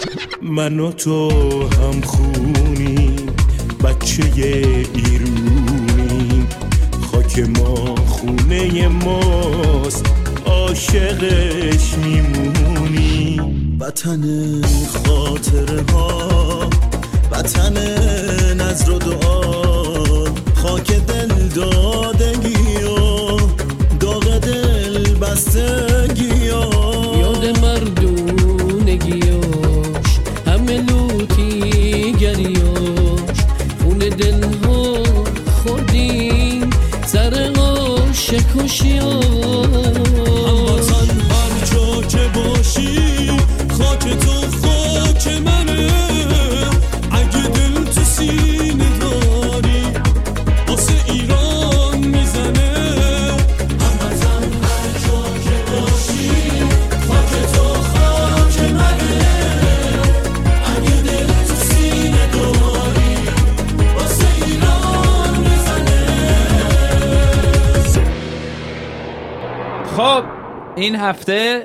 من و تو هم خونی بچه ایرونی خاک ما خونه ماست عاشقش میمونی وطن خاطره ها وطن نظر و دعا خاک دل دادگی و داغ دل بستگی یاد مردونگیاش همه لوتی گریاش خون دل ها خوردیم سر عاشق و هموطن هر جا که باشی خاک تو خاک منه اگه دل تو سینه داری واسه ایران میزنه هموطن هر جا که باشی خاک تو خاک منه اگه دل تو سینه داری واسه ایران میزنه. خب این هفته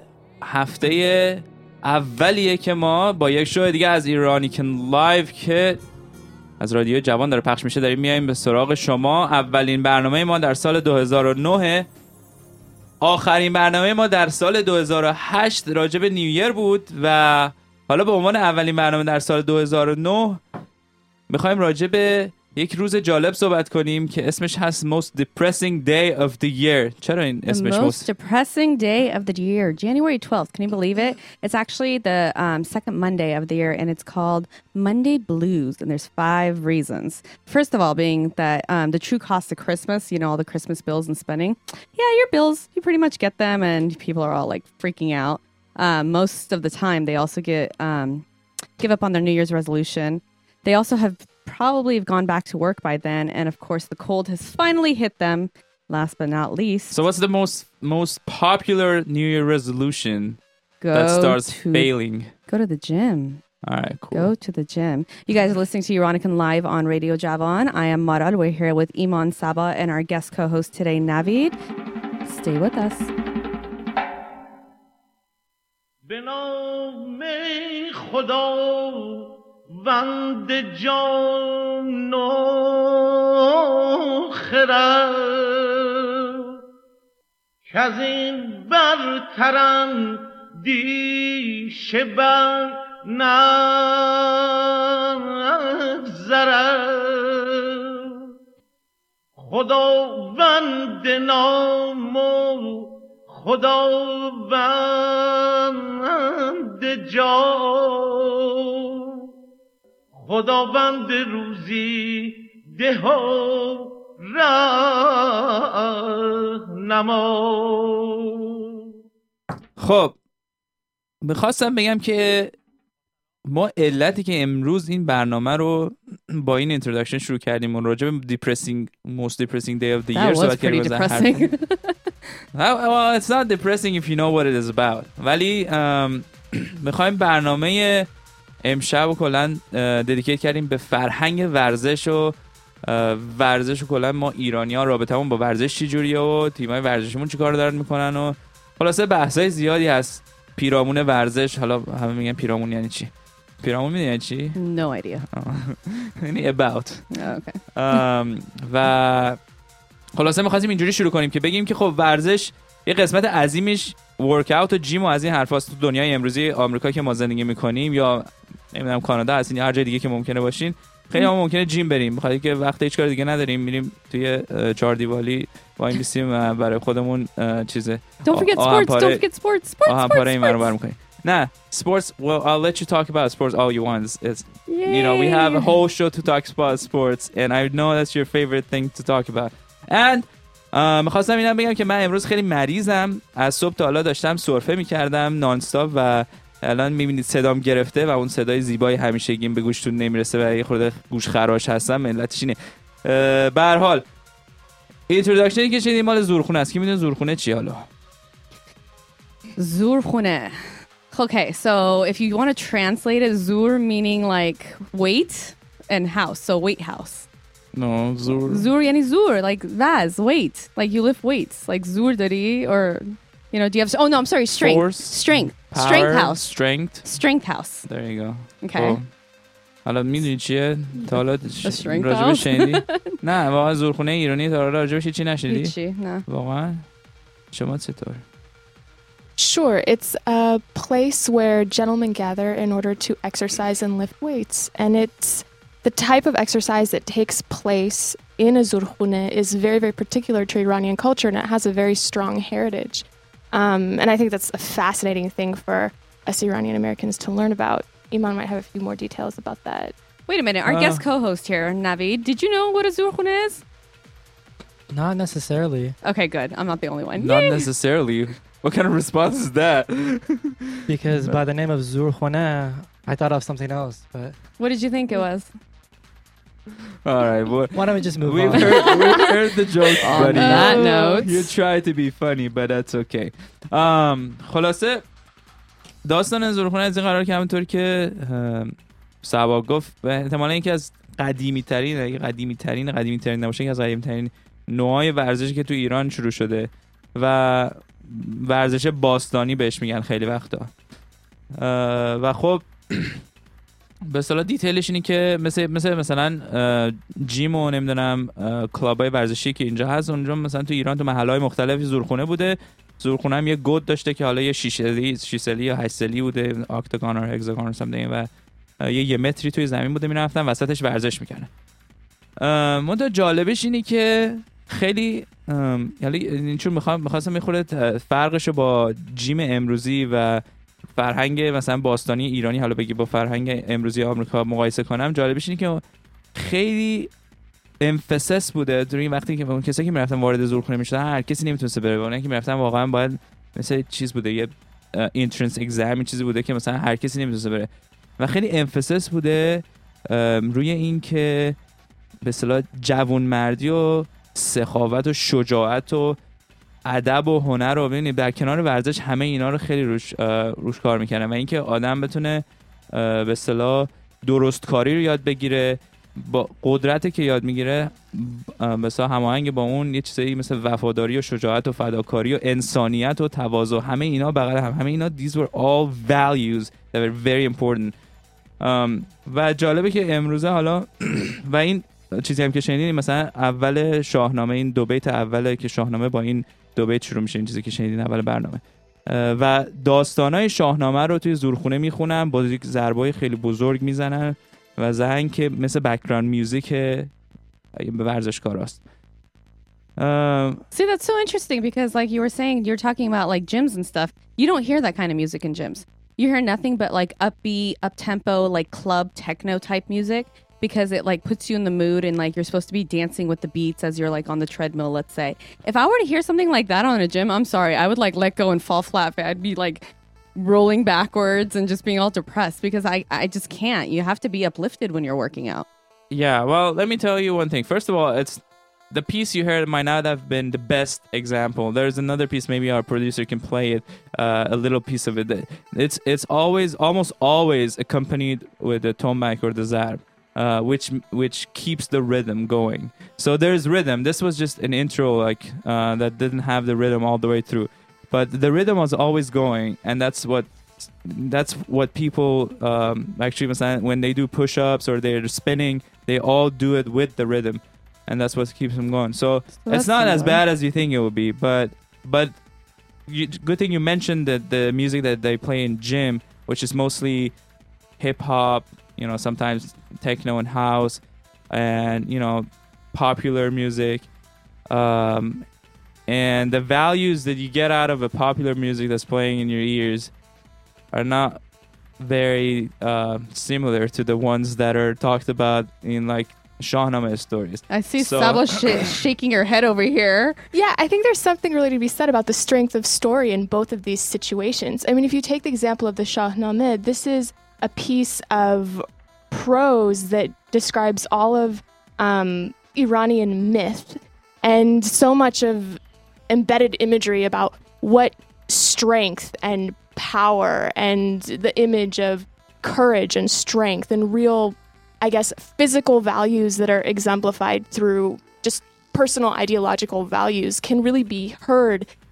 اولیه که ما با یک شو دیگه از ایرانیکن لایو که از رادیو جوان داره پخش میشه داریم میایم به سراغ شما. اولین برنامه ما در سال 2009، آخرین برنامه ما در سال 2008 راجع به نیویر بود و حالا به عنوان اولین برنامه در سال 2009 میخوایم راجع به یک روز جالب صحبت کنیم که اسمش هست Most Depressing Day of the Year. چرا این اسمش Most depressing day of the year, January 12th. Can you believe it? It's actually the second Monday of the year, and it's called Monday Blues, and there's 5 reasons. First of all being that the true cost of Christmas, you know, all the Christmas bills and spending. Yeah, your bills, you pretty much get them, and people are all like freaking out. Most of the time, they also give up on their New Year's resolution. They also have probably gone back to work by then, and of course the cold has finally hit them. Last but not least, So what's the most popular New Year resolution that starts failing? Go to the gym. All right, cool. Go to the gym. You guys are listening to Euronican Live on Radio Javan. I am Maral. We're here with Iman Saba and our guest co-host today, Navid. Stay with us. وند جان و خرد که از این برترن دیشه بر نگذرد خداوند نام و خداوند جان خداوند روزی ده و راهنما. خب میخواستم بگم که ما علتی که امروز این برنامه رو با این اینترودکشن شروع کردیم و راجع به most depressing day of the year That was pretty depressing. Well, it's not depressing if you know what it is about. ولی میخوایم برنامه امشب و کلن ددیکیت کردیم به فرهنگ ورزش و کلن ما ایرانی ها رابطمون با ورزش چی جوریه و تیمای ورزشمون چی کار دارن میکنن و خلاصه بحثای زیادی هست. پیرامون ورزش، حالا همه میگن پیرامون یعنی چی؟ پیرامون میدونی یعنی چی؟ No idea. یعنی about. Okay. و خلاصه میخواستیم اینجوری شروع کنیم که بگیم که خب ورزش یه قسمت عظیمش ورکاوت و جیم و از این حرفاست. تو دنیای امروزی آمریکا که ما زندگی میکنیم یا نمیدونم کانادا هستین یا هر جای دیگه که ممکنه باشین، خیلی هم ممکنه جیم بریم بخاطر که وقت هیچ کار دیگه نداریم میریم توی چهار دیوالی وای میسیم و برای خودمون چیزه Don't forget sports. پاره این رو برمی‌کنیم. نه sports, well I'll let you talk about sports all you want. It's you know we have a whole show to talk about sports and I know that's your favorite thing to talk about. And میخواستم اینم بگم که من امروز خیلی مریضم. از صبح تا حالا داشتم سرفه میکردم نان استاپ و الان میبینید صدام گرفته و اون صدای زیبای همیشگیم به گوشتون نمیرسه و یه خورده گوش خراش هستم. علتش اینه. به هر حال اینتروداکشنی که شدیم مال زورخونه است. کی میدونه زورخونه چی حالا؟ زورخونه. Okay, so if you want to translate it, zur meaning like weight and house, so weight house. No, zur. Zur yani zur, like vaz, weight. Like you lift weights. Like zur dari or You know, do you have? Oh no, I'm sorry. Strength. Force, Strength. power, Strength house. strength. Strength house. There you go. Okay. خب. حالا میدونی چیه؟ تا حالا strength راجبش house. شنیدی؟ نه واقعا زورخونه ایرانی تا حالا راجبش چی نشنیدی؟ هیچی. نه. واقعا؟ شما چطور؟ Sure, it's a place where gentlemen gather in order to exercise and lift weights. And it's the type of exercise that takes place in a zurkhune is very, very particular to Iranian culture, and it has a very strong heritage. And I think that's a fascinating thing for us Iranian Americans to learn about. Iman might have a few more details about that. Wait a minute. Our guest co-host here, Navid, did you know what a zurkhune is? Not necessarily, Okay, good. I'm not the only one. Not Yay. necessarily. What kind of response is that? because by the name of Zurkhone, I thought of something else. But What did you think it was? All right, well, why don't we just move we've on? heard the joke, buddy. that note. You try to be funny, but that's okay. خلاصه داستان زورخونه از این قرار که همونطور که سبا گفت احتمالا یکی از قدیمی ترین نباشه یکی از قدیمی ترین نوعای ورزشی که تو ایران شروع شده و ورزش باستانی بهش میگن خیلی وقتا. و خب به اصطلاح دیتیلش اینه که مثلا جیم و نمیدونم کلابای ورزشی که اینجا هست، اونجا مثلا تو ایران تو محلهای مختلفی زورخونه بوده. زورخونه هم یه گود داشته که حالا یه 6 سلی یا 8 سلی بوده، اکتاگون یا هگزاگون سامثینگ، و یه متری توی زمین بوده میرفتن وسطش ورزش میکنن. منتها جالبش اینه که خیلی یعنی چون میخواستم میخوره فرقشو با جیم امروزی و فرهنگ مثلا باستانی ایرانی حالا بگی با فرهنگ امروزی آمریکا مقایسه کنم، جالبش اینه که خیلی امفسس بوده در این وقتی که اون کسایی که میرفتن وارد زورخونه میشدن هر کسی نمیتونسته بره، اونایی که میرفتن واقعا باید مثلا چیز بوده، یه انترنس اگزم چیزی بوده که مثلا هر کسی نمیتونسته بره و خیلی امفسس بوده روی این که به اصطلاح جوانمردی و سخاوت و شجاعت و ادب و هنر رو ببینید در کنار ورزش همه اینا رو خیلی روش کار میکنن و اینکه آدم بتونه به اصطلاح درست کاری رو یاد بگیره، با قدرتی که یاد میگیره به اصطلاح هماهنگ با اون یه چیزایی مثل وفاداری و شجاعت و فداکاری و انسانیت و تواضع، همه اینا بغل همه اینا these were all values that were very important. و جالبه که امروزه حالا و این چیزی هم که شنیدین مثلا اول شاهنامه، این دو بیت اوله که شاهنامه با این دو بیت شروع میشه، این چیزی که شنیدین اول برنامه، و داستانای شاهنامه رو توی زورخونه میخونن با یک ضربای خیلی بزرگ میزنن و زنگ که مثل بک‌گراند میوزیک ورزشکاراست. See, that's so interesting because like you were saying, you're talking about like gyms and stuff. You don't hear that kind of music in gyms. You hear nothing but like upbeat, up-tempo, like club techno type music because it like puts you in the mood and like you're supposed to be dancing with the beats as you're like on the treadmill, let's say. If I were to hear something like that on a gym, I'm sorry, I would like let go and fall flat. I'd be like rolling backwards and just being all depressed because I just can't. You have to be uplifted when you're working out. Yeah, well, let me tell you one thing. First of all, it's the piece you heard might not have been the best example. There's another piece, maybe our producer can play it, a little piece of it. It's almost always accompanied with the tombak or the zarb, which keeps the rhythm going. So there's rhythm. This was just an intro that didn't have the rhythm all the way through. But the rhythm was always going, and that's what people actually when they do push-ups or they're spinning, they all do it with the rhythm, and that's what keeps them going. So it's not as bad as you think it would be, but good thing you mentioned that the music that they play in gym, which is mostly hip-hop, sometimes techno and house, and popular music. And the values that you get out of a popular music that's playing in your ears are not very similar to the ones that are talked about in like Shahnameh stories. I see Saba shaking her head over here. Yeah, I think there's something really to be said about the strength of story in both of these situations. I mean, if you take the example of the Shahnameh, this is a piece of prose that describes all of Iranian myth and so much of embedded imagery about what strength and power and the image of courage and strength and real, I guess, physical values that are exemplified through just personal ideological values can really be heard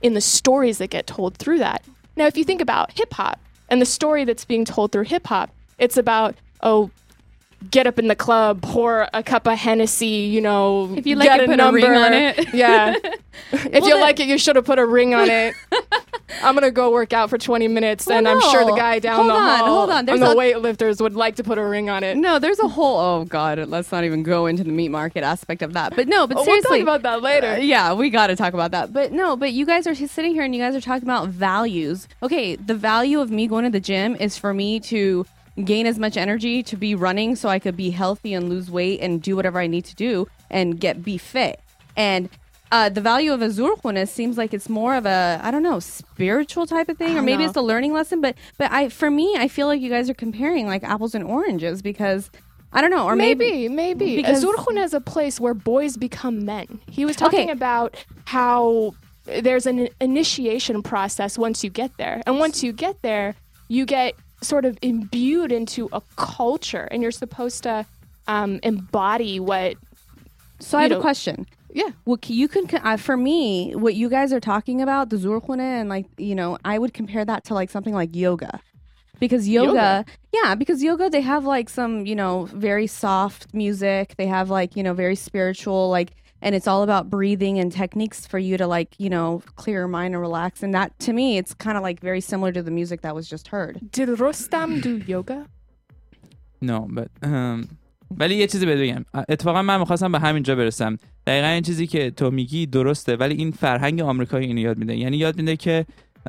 in the stories that get told through that. Now, if you think about hip hop and the story that's being told through hip hop, it's about, oh, get up in the club, pour a cup of Hennessy, you know, If you like get it, a put a ring number. on it. Yeah. If you like it, you should have put a ring on it. I'm going to go work out for 20 minutes, Well, and I'm sure the no. guy down Hold the on, hall hold on. and There's the a- weightlifters would like to put a ring on it. No, there's a whole, oh God, let's not even go into the meat market aspect of that. But no, but We'll seriously. talk about that later. Yeah, we got to talk about that. But no, but you guys are sitting here and you guys are talking about values. Okay, the value of me going to the gym is for me to gain as much energy to be running so I could be healthy and lose weight and do whatever I need to do and be fit. And the value of a zurkhuna seems like it's more of a, I don't know, spiritual type of thing, or maybe know. it's a learning lesson. But for me, I feel like you guys are comparing like apples and oranges because I don't know, or Maybe. because- Zurkhuna is a place where boys become men. He was talking Okay. about how there's an initiation process once you get there. And once you get there, you get sort of imbued into a culture, and you're supposed to embody what... So I have you a know- question. Yeah. Well, you can for me, what you guys are talking about, the zurkhuna, and like I would compare that to like something like yoga, because yoga, because yoga they have like some very soft music. They have like very spiritual and it's all about breathing and techniques for you to clear your mind and relax. And that to me, it's kind of like very similar to the music that was just heard. Did Rustam do yoga? No, but ولی یه چیزی بهت بگم. اتفاقا من می‌خواستم به همینجا برسم. دقیقاً این چیزی که تو میگی درسته، ولی این فرهنگ آمریکایی اینو یاد میده. یعنی یاد میده که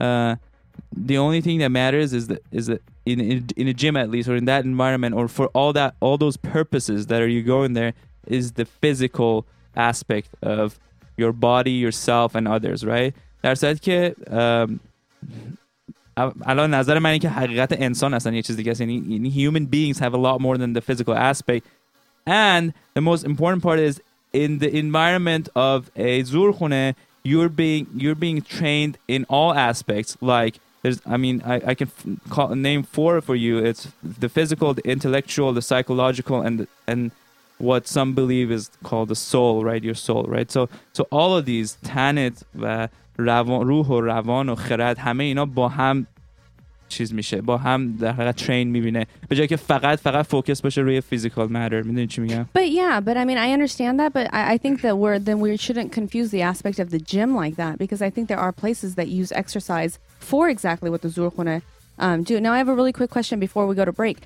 the only thing that matters is that in a gym at least, or in that environment, or for all those purposes that are you going there, is the physical aspect of your body, yourself and others, right? در صورتی که الان نظر من اینه که حقیقت انسان اصلا یه چیز دیگه است. یعنی human beings have a lot more than the physical aspect. And the most important part is in the environment of a zurkhune, you're being trained in all aspects. Like I can name 4 for you. It's the physical, the intellectual, the psychological, and what some believe is called the soul, right? Your soul, right? So all of these tanit و روح و روان و خرد همه اینا با هم چیز میشه، با هم در حقیقت ترین میبینه، به جای که فقط فوکس باشه روی physical matter. میدونی چی میگم؟ But I mean, I understand that, but I think that we shouldn't confuse the aspect of the gym like that, because I think there are places that use exercise for exactly what the zurkhuna do. Now, I have a really quick question before we go to break.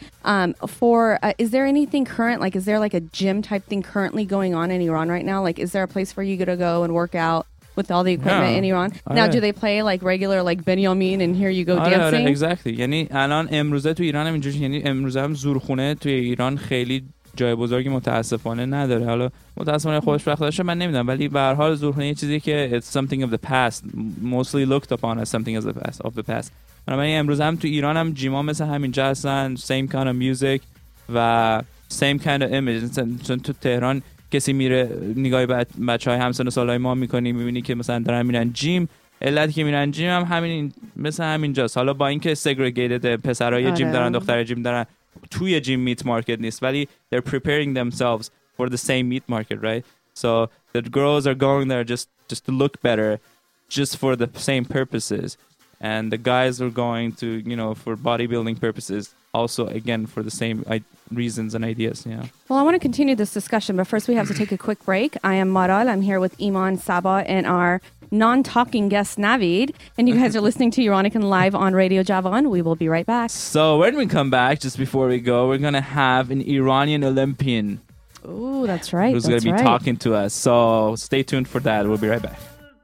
Is there anything current, like is there like a gym type thing currently going on in Iran right now? Like, is there a place for you to go and work out with all the equipment in Iran? Now, do they play like regular like Benyamin and here you go dancing? Exactly. یعنی الان امروزه تو ایران هم اینجوری، یعنی امروزه هم زورخونه توی ایران خیلی جای بزرگی متاسفانه نداره. حالا متاسفانه خوشبختانه من نمیدونم، ولی به هر حال زورخونه یه چیزی که it's something of the past, mostly looked upon as something of the past. بنابراین امروز هم تو ایران هم جیما مثل همینجا هستن، same kind of music و same kind of image. چون تو تهران کسی میره نگاه بچهای همسن و سالای ما میکنی، میبینی که مثلا دارن میرن جیم. علتی که میرن جیم هم همین مثل همینجاست. حالا با اینکه segregated، پسرای جیم دارن، دخترای جیم دارن، توی جیم میت مارکت نیست، ولی they're preparing themselves for the same meat market, right? So the girls are going there just to look better, just for the same purposes, and the guys are going to for bodybuilding purposes, also again for the same reasons and ideas. Well, I want to continue this discussion, but first we have to take a quick break. I am Maral. I'm here with Iman, Saba, and our non-talking guest Navid, and you guys are listening to Euronican live on Radio Javan. We will be right back. So when we come back, just before we go, we're gonna have an Iranian Olympian. Oh, that's right. Who's gonna be talking to us. So stay tuned for that. We'll be right back.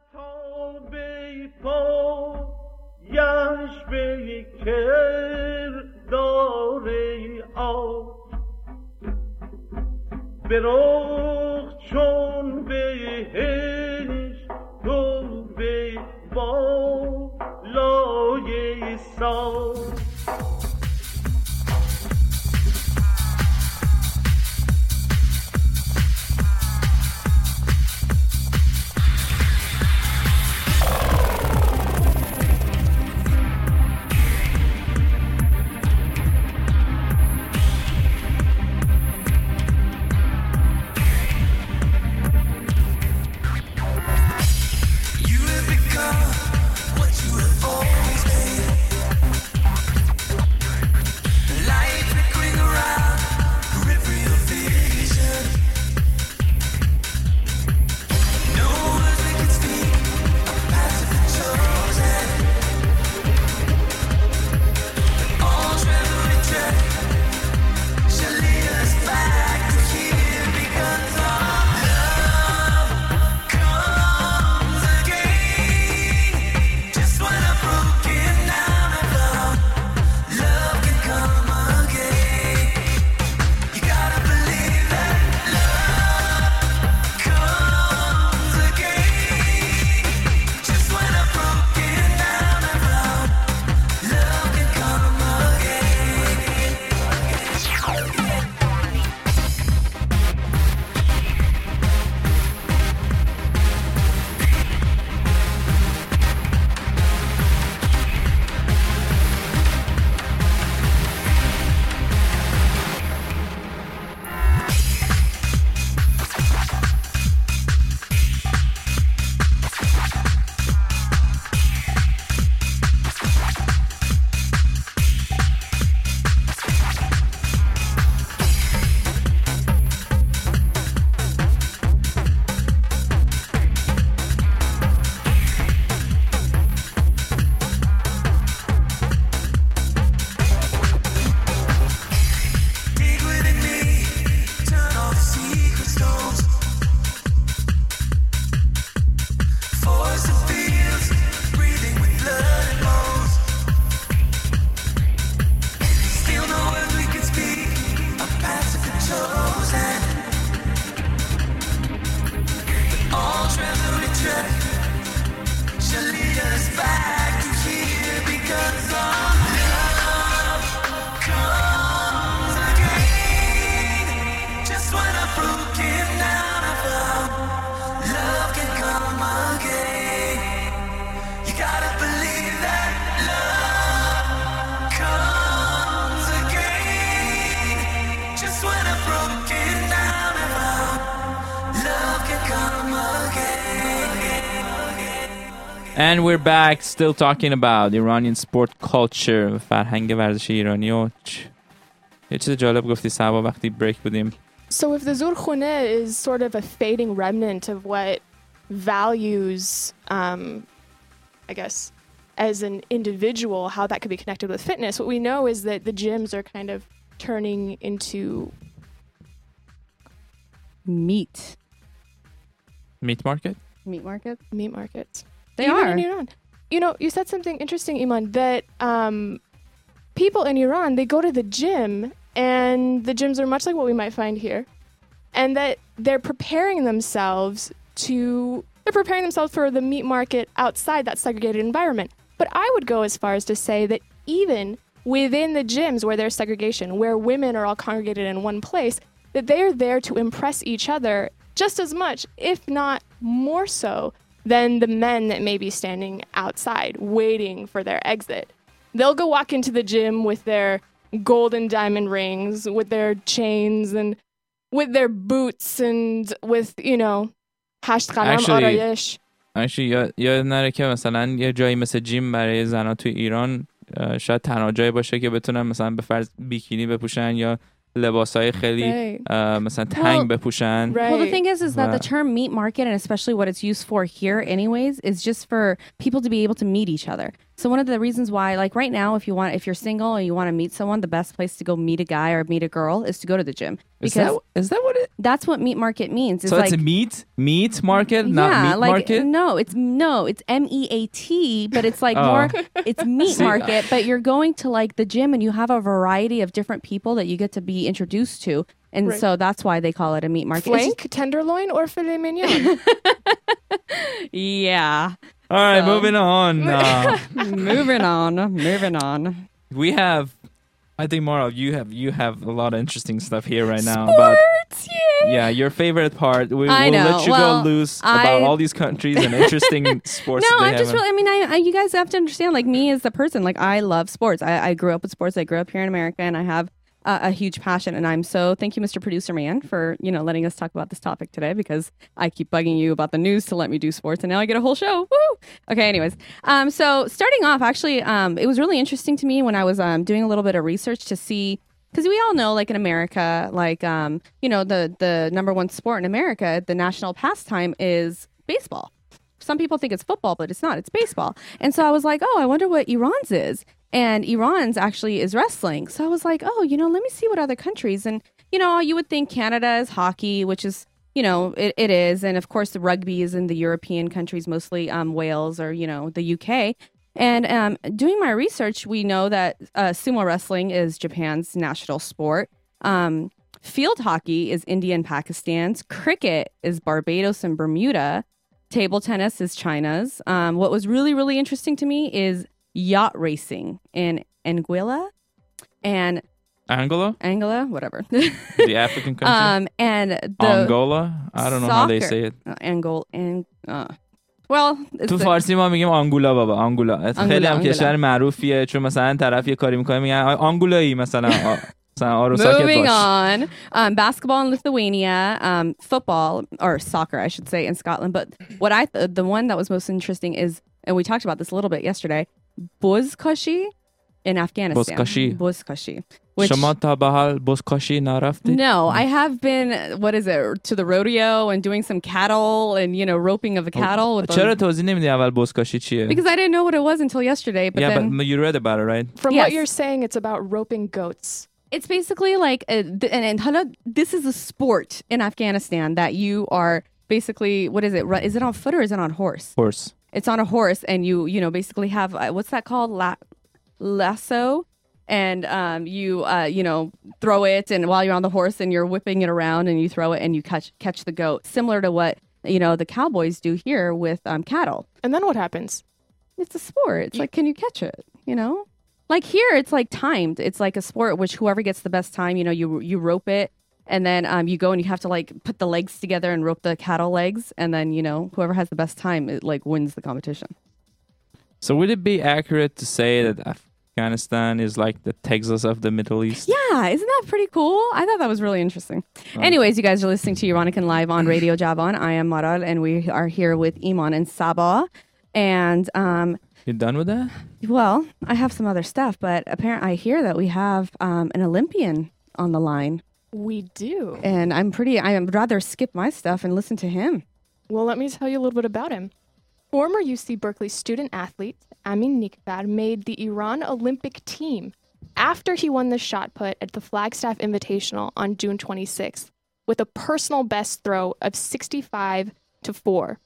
برخ چون بهش تو به بالای سال Just when I broke it down and found love can come again. And we're back still talking about Iranian sport culture و فرهنگ ورزشی ایرانی و یه چیز جالب گفتی سبا وقتی بریک بودیم. So if the Zurkhune is sort of a fading remnant of what values, I guess, as an individual, how that could be connected with fitness, what we know is that the gyms are kind of turning into Meat market? meat market. meat markets. They Even are. in Iran. You know, you said something interesting, Iman, that people in Iran, they go to the gym, and the gyms are much like what we might find here, and that they're preparing themselves for the meat market outside that segregated environment. But I would go as far as to say that even within the gyms where there's segregation, where women are all congregated in one place, that they are there to impress each other just as much, if not more so, than the men that may be standing outside waiting for their exit. They'll go walk into the gym with their gold and diamond rings, with their chains, and with their boots, and with, you know, hasht qalam arayesh. Actually یاد نره که مثلا یه جایی مثل جیم برای زنها توی ایران شاید تنها جایی باشه که بتونن مثلا به فرض بیکینی بپوشن یا لباسای خیلی مثلا تنگ بپوشن. Well, the thing is that the term meat market, and especially what it's used for here anyways, is just for people to be able to meet each other. So one of the reasons why, like right now, if you're single and you want to meet someone, the best place to go meet a guy or meet a girl is to go to the gym. Because is that what it? That's what meat market means. It's So like, it's a meat market, not meat market? No, it's MEAT, but it's like more, it's meat market, but you're going to like the gym and you have a variety of different people that you get to be introduced to. And so that's why they call it a meat market. Flank, tenderloin, or filet mignon? Yeah. All right, moving on. Moving on. We have, I think, Mara, you have a lot of interesting stuff here right now. Sports, Yeah, your favorite part. We'll I know. let you Well, go loose about all these countries and interesting sports. No, that they I'm just have. really, you guys have to understand, like me as a person, like I love sports. I grew up with sports. I grew up here in America and I have a huge passion. And I'm thank you, Mr. Producer Man, for, letting us talk about this topic today because I keep bugging you about the news to let me do sports. And now I get a whole show. Woo! Okay, anyways. So starting off, actually, it was really interesting to me when I was doing a little bit of research to see, because we all know, like in America, like, the number one sport in America, the national pastime is baseball. Some people think it's football, but it's not. It's baseball. And so I was like, I wonder what Iran's is. And Iran's actually is wrestling. So I was like, let me see what other countries. And, you would think Canada is hockey, which is, it is. And of course, the rugby is in the European countries, mostly Wales or, the UK. And doing my research, we know that sumo wrestling is Japan's national sport. Field hockey is India and Pakistan's. Cricket is Barbados and Bermuda. Table tennis is China's. What was really, really interesting to me is yacht racing in Anguilla and Angola, whatever. The African country. And the Angola? I don't know how they say it. Well, تو فارسی ما میگیم آنگولا بابا آنگولا خیلی هم کشور معروفیه چون مثلا طرف یه کاری میکنه میگن آنگولایی مثلا Moving on, basketball in Lithuania, football or soccer, I should say, in Scotland. But what the one that was most interesting is, and we talked about this a little bit yesterday, buzkashi in Afghanistan. Buzkashi. شما تا به حال بزکاشی نرفتی؟ No, I have been, to the rodeo and doing some cattle and, roping of a cattle. چرا توضیح نمیدی اول بزکاشی چیه؟ Because I didn't know what it was until yesterday. But but you read about it, right? From what you're saying, it's about roping goats. It's basically like, this is a sport in Afghanistan that you are basically, what is it? Is it on foot or is it on horse? Horse. It's on a horse and you basically have, what's that called? Lasso. And you throw it, and while you're on the horse and you're whipping it around and you throw it and you catch the goat, similar to what, the cowboys do here with cattle. And then what happens? It's a sport. It's like, can you catch it? Like here, it's like timed. It's like a sport which whoever gets the best time, you rope it, and then you go and you have to like put the legs together and rope the cattle legs, and then whoever has the best time, it like wins the competition. So would it be accurate to say that Afghanistan is like the Texas of the Middle East. Yeah, isn't that pretty cool? I thought that was really interesting. Anyways, you guys are listening to Euronican Live on Radio Javon. I am Maral, and we are here with Iman and Sabah. And, You done with that? well, I have some other stuff, but apparently I hear that we have an Olympian on the line. We do. And I'd rather skip my stuff and listen to him. Well, let me tell you a little bit about him. Former UC Berkeley student athlete Amin Nikfar made the Iran Olympic team after he won the shot put at the Flagstaff Invitational on June 26th with a personal best throw of 65-4.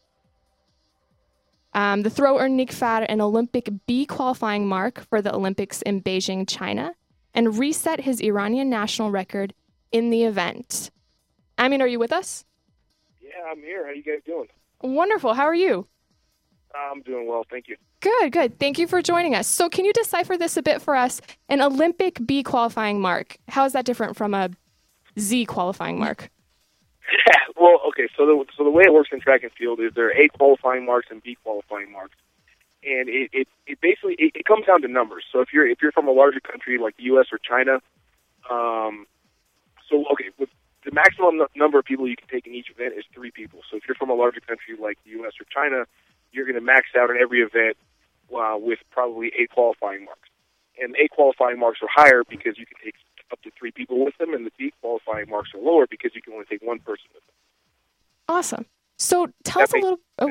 The throw earned Nikfar an Olympic B qualifying mark for the Olympics in Beijing, China, and reset his Iranian national record in the event. Amin, are you with us? Yeah, I'm here. How you guys doing? Wonderful. How are you? I'm doing well, thank you. Good, good. Thank you for joining us. So can you decipher this a bit for us? An Olympic B qualifying mark, how is that different from a Z qualifying mark? Well, okay, so the way it works in track and field is there are A qualifying marks and B qualifying marks. And it basically it comes down to numbers. So if you're from a larger country like the US or China, with the maximum number of people you can take in each event is 3 people. So if you're from a larger country like the US or China, you're going to max out in every event with probably 8 qualifying marks. And 8 qualifying marks are higher because you can take up to 3 people with them, and the B qualifying marks are lower because you can only take 1 person with them. Awesome. So tell us a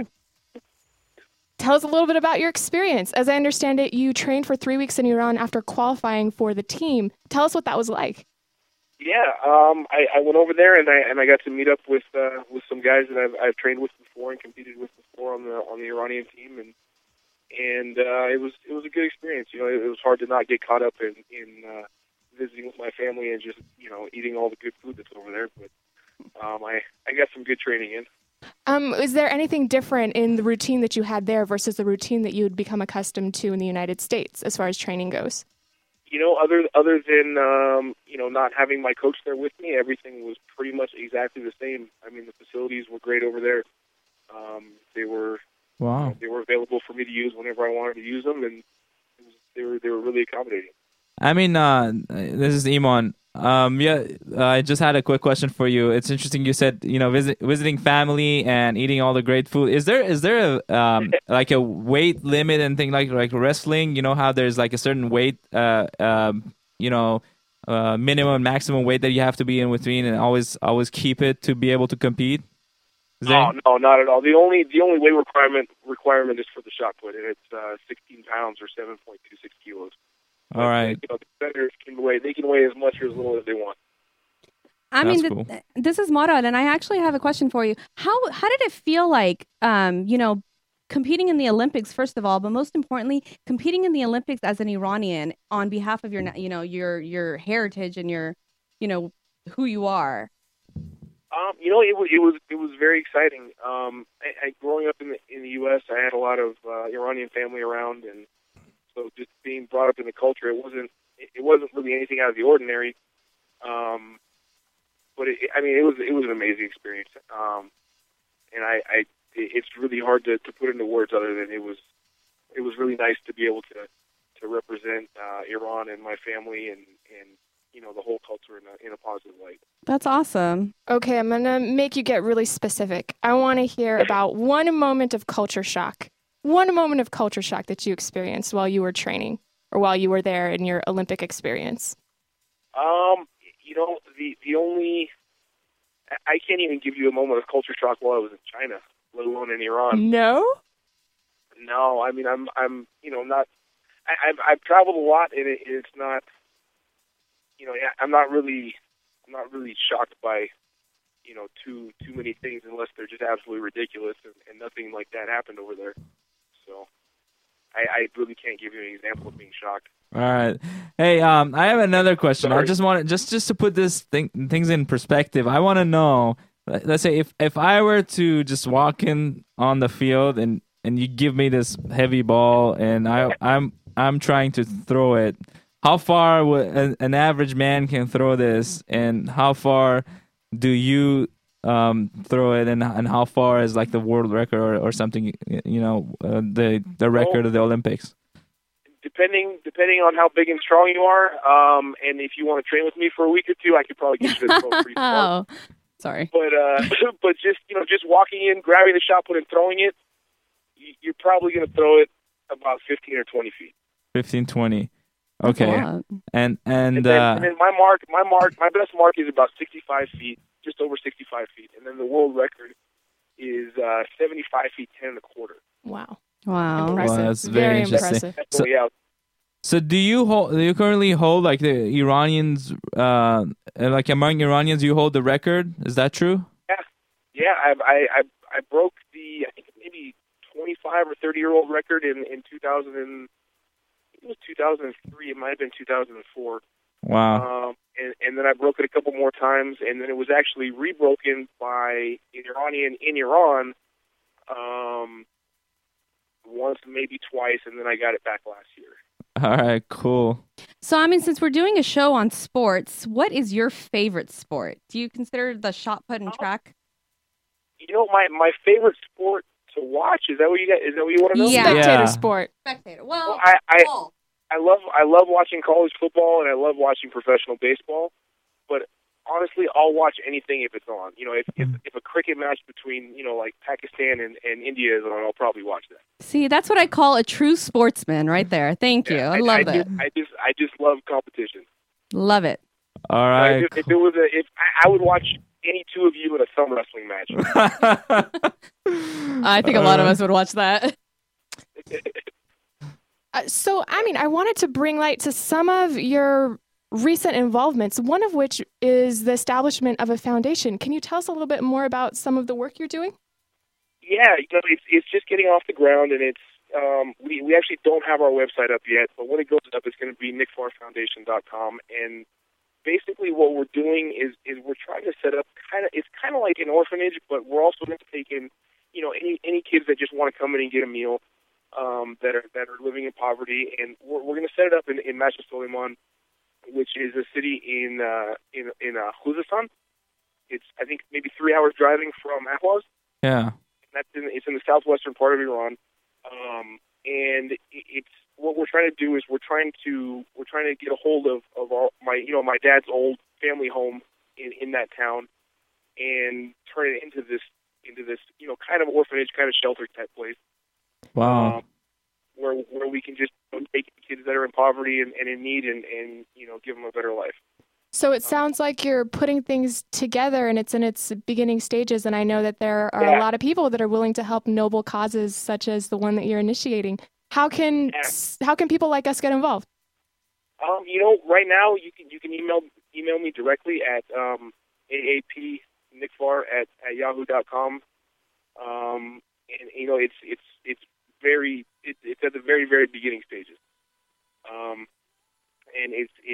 little bit about your experience. As I understand it, you trained for 3 weeks in Iran after qualifying for the team. Tell us what that was like. Yeah, I went over there and I got to meet up with some guys that I've trained with before and competed with before on the Iranian team, and it was a good experience. You know, it was hard to not get caught up in visiting with my family and just eating all the good food that's over there. But I got some good training in. Is there anything different in the routine that you had there versus the routine that you would become accustomed to in the United States as far as training goes? Other than not having my coach there with me, everything was pretty much exactly the same. I mean, the facilities were great over there. They were available for me to use whenever I wanted to use them, and they were really accommodating. I mean, this is Iman. I just had a quick question for you. It's interesting you said, visiting family and eating all the great food. Is there a like a weight limit and thing like wrestling? You know how there's like a certain weight, minimum and maximum weight that you have to be in between and always keep it to be able to compete? No, not at all. The only weight requirement is for the shot put, and it's 16 pounds or 7.26 kilos. All right. The competitors can weigh as much or as little as they want. I mean, cool. This is Maral, and I actually have a question for you. How did it feel like, competing in the Olympics, first of all, but most importantly, competing in the Olympics as an Iranian on behalf of your heritage and your, who you are? It was very exciting. I growing up in the U.S., I had a lot of Iranian family around, and so just being brought up in the culture, it wasn't really anything out of the ordinary. But it was an amazing experience. And it's really hard to put into words other than it was really nice to be able to represent Iran and my family and the whole culture in a positive light. That's awesome. Okay, I'm going to make you get really specific. I want to hear about one moment of culture shock. One moment of culture shock that you experienced while you were training or while you were there in your Olympic experience. The only... I can't even give you a moment of culture shock while I was in China, let alone in Iran. No? No, I mean, I'm not... I've traveled a lot, and it's not... I'm not really shocked by, too many things unless they're just absolutely ridiculous, and nothing like that happened over there. So I really can't give you an example of being shocked. All right. Hey, I have another question. Sorry. I just want just to put things in perspective. I want to know. Let's say if I were to just walk in on the field and you give me this heavy ball and I'm trying to throw it. How far an average man can throw this, and how far do you throw it, and how far is like the world record or something? The record of the Olympics. depending on how big and strong you are, and if you want to train with me for a week or two, I could probably get you to throw pretty far. Oh, sorry. But but just walking in, grabbing the shot put, and throwing it, you're probably going to throw it about 15 or 20 feet. 15, 20. That's a Okay. lot. And And then my best mark is about 65 feet, just over 65 feet, and then the world record is 75 feet 10 and a quarter. Wow. Wow. Impressive. Well, that's very interesting. impressive. That's So- way out. So do you currently hold, like, the Iranians, like among Iranians, you hold the record? Is that true? Yeah, I broke the, I think, maybe 25 or 30-year-old record in 2000 and, it was 2003. It might have been 2004. Wow. And then I broke it a couple more times, and then it was actually rebroken by an Iranian in Iran once, maybe twice, and then I got it back last year. All right, cool. So, I mean, since we're doing a show on sports, what is your favorite sport? Do you consider the shot put and track? You know, my favorite sport to watch, is that what you want to know? Yeah. Spectator sport. Spectator. Well, I love watching college football, and I love watching professional baseball. But honestly, I'll watch anything if it's on. You know, if a cricket match between, you know, like Pakistan and India is on, I'll probably watch that. See, that's what I call a true sportsman right there. Thank you. Yeah, I love that. I just love competition. Love it. All right. If it was I would watch any two of you in a thumb wrestling match. I think a lot of us would watch that. So, I mean, I wanted to bring light to some of your recent involvements, one of which is the establishment of a foundation. Can you tell us a little bit more about some of the work you're doing? Yeah, you know, it's just getting off the ground, and it's we actually don't have our website up yet, but when it goes up, it's going to be nickfarrfoundation.com. And basically, what we're doing is we're trying to set up it's kind of like an orphanage, but we're also going to take in, you know, any kids that just want to come in and get a meal, that are living in poverty, and we're going to set it up in Masjid Suleiman, which is a city in Khuzestan. It's, I think, maybe 3 hours driving from Ahwaz. Yeah. It's in the southwestern part of Iran, and it's what we're trying to do is we're trying to get a hold of all my dad's old family home in that town, and turn it into this you know, kind of orphanage, kind of shelter type place. Wow. Where we can just, you know, take kids that are in poverty and in need, and you know, give them a better life. So it sounds like you're putting things together and it's in its beginning stages. And I know that there are a lot of people that are willing to help noble causes such as the one that you're initiating. How can people like us get involved? You know, right now you can email me directly at aapnickfar@yahoo.com. And you know, it's at the very, very beginning stages. And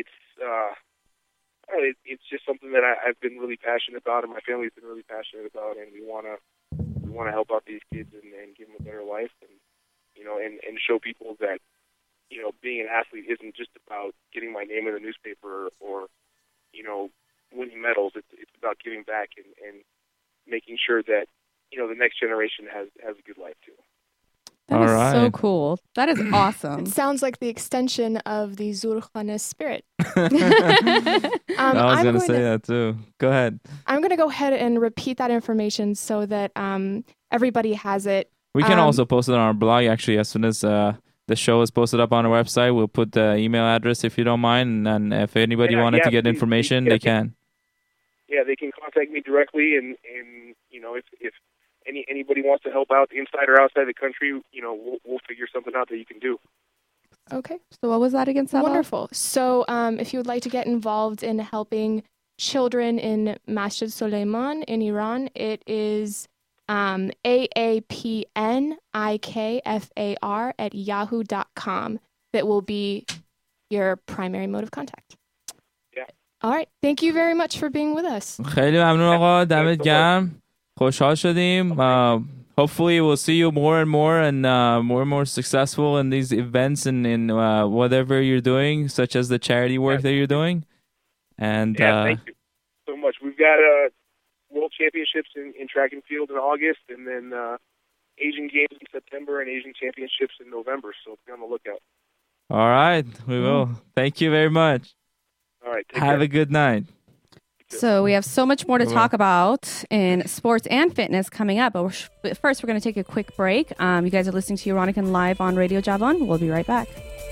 it's just something that I've been really passionate about, and my family's been really passionate about, and we want to help out these kids and give them a better life, and you know, and show people that, you know, being an athlete isn't just about getting my name in the newspaper or you know, winning medals. It's about giving back and making sure that, you know, the next generation has a good life too. That is so cool. That is awesome. It sounds like the extension of the Zurkhane spirit. I was going to say that too. Go ahead. I'm going to go ahead and repeat that information so that everybody has it. We can also post it on our blog, actually, as soon as the show is posted up on our website. We'll put the email address if you don't mind. And if anybody wanted to get information, they can. Yeah, they can contact me directly. And you know, if anybody wants to help out inside or outside the country, you know, we'll figure something out that you can do. Okay. So what was that again, Saba? Wonderful. So if you would like to get involved in helping children in Masjid Suleiman in Iran, it is aapnickfar@yahoo.com. That will be your primary mode of contact. Yeah. All right. Thank you very much for being with us. خیلی ممنون آقا. دمت گرم. خوشحال شدیم. Hopefully we'll see you more and more successful in these events and in whatever you're doing, such as the charity work that you're doing. And thank you so much. We've got World Championships in track and field in August, and then Asian Games in September and Asian Championships in November. So be on the lookout. All right, we will. Thank you very much. All right. Take Have care. a good night. So we have so much more to Well. talk about in sports and fitness coming up. But first, we're going to take a quick break. You guys are listening to Euronican live on Radio Javon. We'll be right back.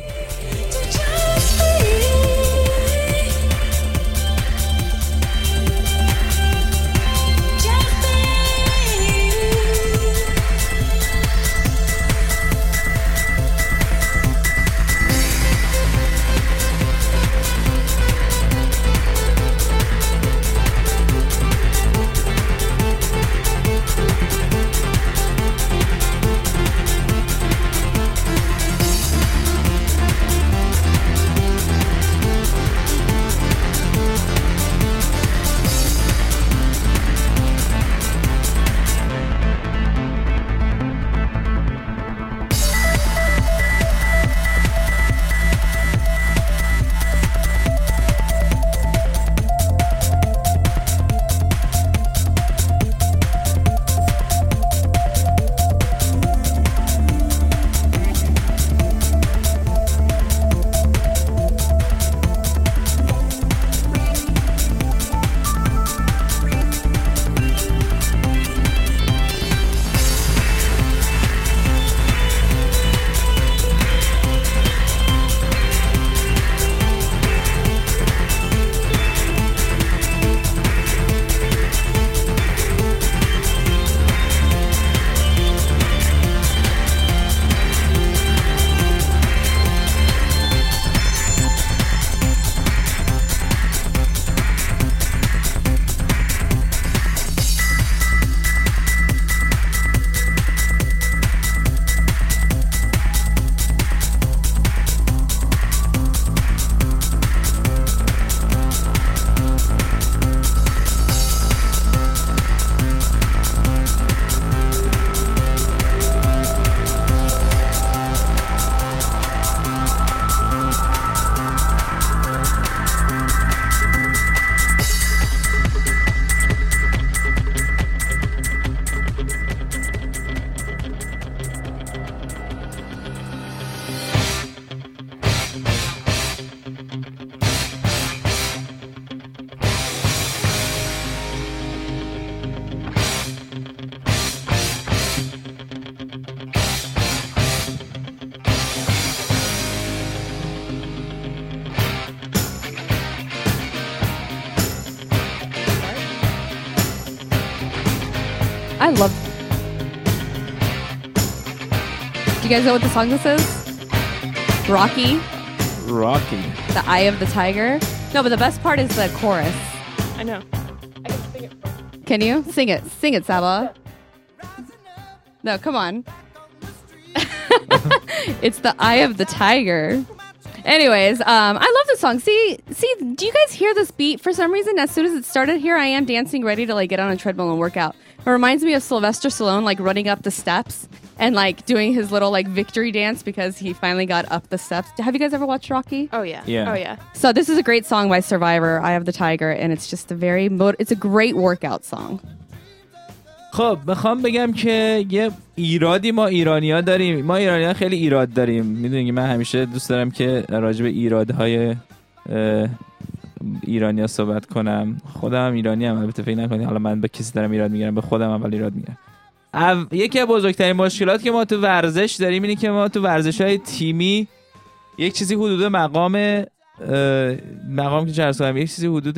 I love. Do you guys know what the song this is? Rocky, Rocky. the Eye of the Tiger. No, but the best part is the chorus. I know. I can sing it. Can you sing it? Sing it, Saba. No, come on. It's the Eye of the Tiger. Anyways, I love this song. See, do you guys hear this beat? For some reason, as soon as it started, here I am dancing, ready to like get on a treadmill and work out. It reminds me of Sylvester Stallone, like running up the steps and like doing his little like victory dance because he finally got up the steps. Have you guys ever watched Rocky? Oh yeah. Yeah. Oh yeah. So this is a great song by Survivor, Eye of the Tiger, and it's just a very it's a great workout song. خب میخوام بگم که یه ایرادی ما ایرانی‌ها داریم. ما ایرانی‌ها خیلی ایراد داریم. میدونی من همیشه دوست دارم که راجع به ایرادهای ایرانی‌ها صحبت کنم. خودم هم ایرانی ام، البته فکر نکنید حالا من به کسی دارم ایراد میگیرم، به خودم اول ایراد میگیرم. یکی از بزرگترین مشکلات که ما تو ورزش داریم اینه که ما تو ورزش‌های تیمی یک چیزی حدود مقام که چرس کنم، یک چیزی حدود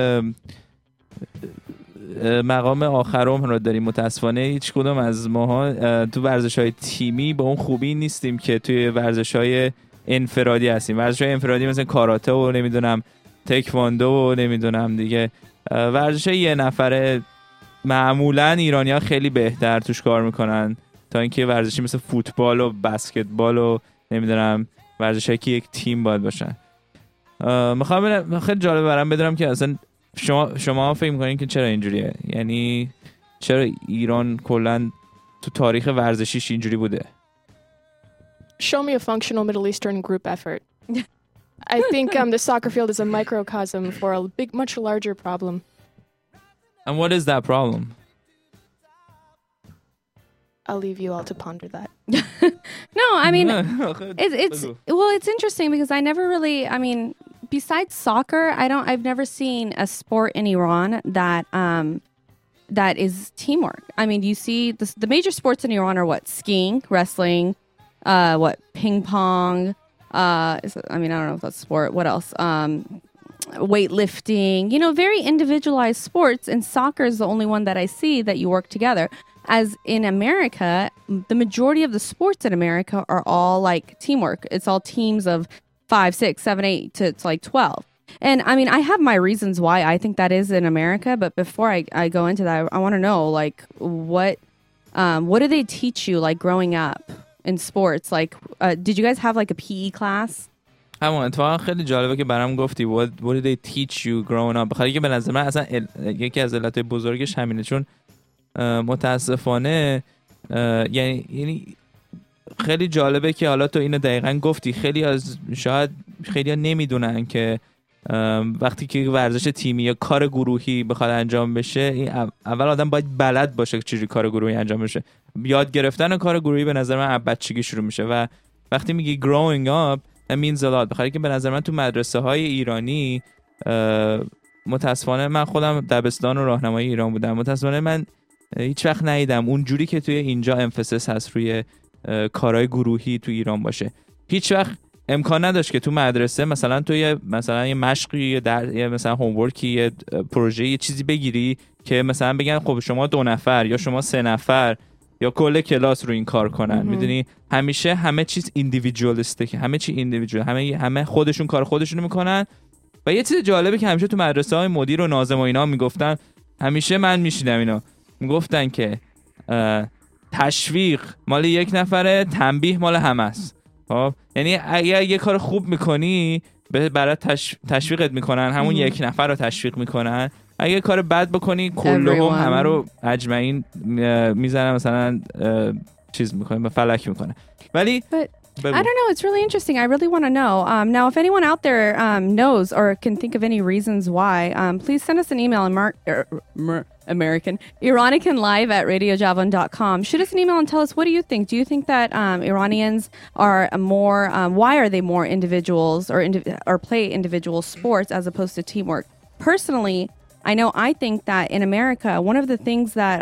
مقام آخرم رو داریم. متاسفانه هیچ کدوم از ماها تو ورزش‌های تیمی به اون خوبی نیستیم که توی ورزش‌های انفرادی هستیم. ورزش‌های انفرادی مثل کاراته و نمیدونم تکواندو و نمیدونم دیگه ورزش‌های یه نفره معمولاً ایرانی‌ها خیلی بهتر توش کار میکنن تا اینکه ورزشی مثل فوتبال و بسکتبال و نمیدونم ورزشایی که یک تیم باید باشن. میخوام خیلی جالب برام بدونم که اصلا شما فکر میکنین که چرا اینجوریه؟ یعنی چرا ایران کلا تو تاریخ ورزشیش اینجوری بوده؟ Show me a functional Middle Eastern group effort. I think the soccer field is a microcosm for a much larger problem. And what is that problem? I'll leave you all to ponder that. No, I mean, it's interesting because I never really, I mean, besides soccer, I've never seen a sport in Iran that is teamwork. I mean, you see the major sports in Iran are what? Skiing, wrestling, ping pong. I mean, I don't know if that's sport. What else? Weightlifting, very individualized sports, and soccer is the only one that I see that you work together. As in America, the majority of the sports in America are all like teamwork. It's all teams of 5, 6, 7, 8 to like 12. And I mean, I have my reasons why I think that is in America. But before I go into that, I want to know, like, what do they teach you, like, growing up in sports? Like, did you guys have like a PE class? همون اتفاقا خیلی جالبه که برام گفتی what did they teach you growing up. بخاطر اینکه به نظر من اصلا یکی از علتهای بزرگش همینه، چون متاسفانه یعنی خیلی جالبه که حالا تو اینو دقیقاً گفتی. شاید خیلی ها نمیدونن که وقتی که ورزش تیمی یا کار گروهی بخواد انجام بشه، اول آدم باید بلد باشه چجوری کار گروهی انجام بشه. یاد گرفتن کار گروهی به نظر من از بچگی شروع میشه و وقتی میگی growing up it means a lot. بخاطر که به نظر من تو مدرسه های ایرانی متاسفانه من خودم دبستان و راهنمایی ایران بودم، متاسفانه من هیچ وقت ندیدم اونجوری که توی اینجا امفاسیس هست روی کارهای گروهی تو ایران باشه. هیچ وقت امکان نداشت که تو مدرسه مثلا تو یه مشقی یا مثلا هومورکی، یه پروژه، یه چیزی بگیری که مثلا بگن خب شما 2 نفر یا شما 3 نفر یا کل کلاس رو این کار کنن. میدونی همیشه همه چیز ایندیویدوالیسته، که همه چی ایندیویدوال، همه خودشون کار خودشونو میکنن. و یه چیز جالبه که همیشه تو مدرسه های مدیر و ناظم و اینا میگفتن، همیشه من میشیدم اینا میگفتن که تشویق مال 1 نفره، تنبیه مال همه است. خب یعنی اگه یه کار خوب میکنی برای تشویقت میکنن، همون 1 نفر رو تشویق میکنن. اگه کار بد بکنی کلهم همه رو اجمعین میزنن، مثلا چیز میکنه، به فلک میکنه. ولی I don't know. It's really interesting. I really want to know. Now, if anyone out there knows or can think of any reasons why, please send us an email Iranicanlive@radiojavan.com. Shoot us an email and tell us, what do you think? Do you think that Iranians are more, why are they more individuals or play individual sports as opposed to teamwork? Personally, I think that in America, one of the things that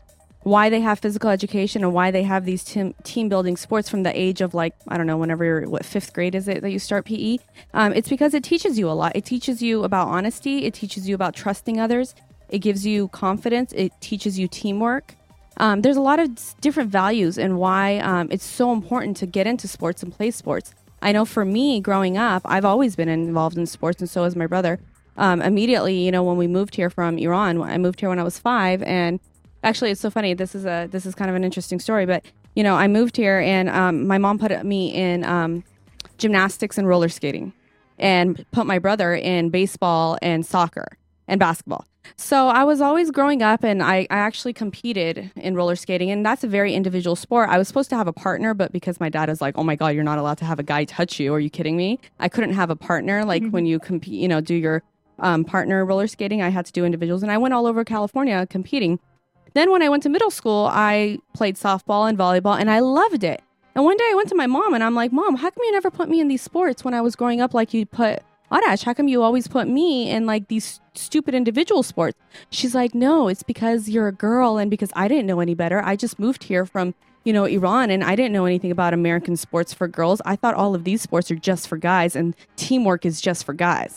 why they have physical education and why they have these team building sports from the age of, like, I don't know, whenever you're, 5th grade is it that you start PE? It's because it teaches you a lot. It teaches you about honesty. It teaches you about trusting others. It gives you confidence. It teaches you teamwork. There's a lot of different values and why it's so important to get into sports and play sports. I know for me, growing up, I've always been involved in sports, and so has my brother. Immediately, when we moved here from Iran, I moved here when I was 5, and actually, it's so funny. This is kind of an interesting story, but I moved here and my mom put me in gymnastics and roller skating, and put my brother in baseball and soccer and basketball. So I was always growing up, and I actually competed in roller skating, and that's a very individual sport. I was supposed to have a partner, but because my dad is like, "Oh my God, you're not allowed to have a guy touch you. Are you kidding me?" I couldn't have a partner. Like when you compete, do your partner roller skating, I had to do individuals, and I went all over California competing. Then when I went to middle school, I played softball and volleyball, and I loved it. And one day I went to my mom, and I'm like, "Mom, how come you never put me in these sports when I was growing up like you put Arash? How come you always put me in like these stupid individual sports?" She's like, "No, it's because you're a girl, and because I didn't know any better. I just moved here from, Iran, and I didn't know anything about American sports for girls. I thought all of these sports are just for guys, and teamwork is just for guys."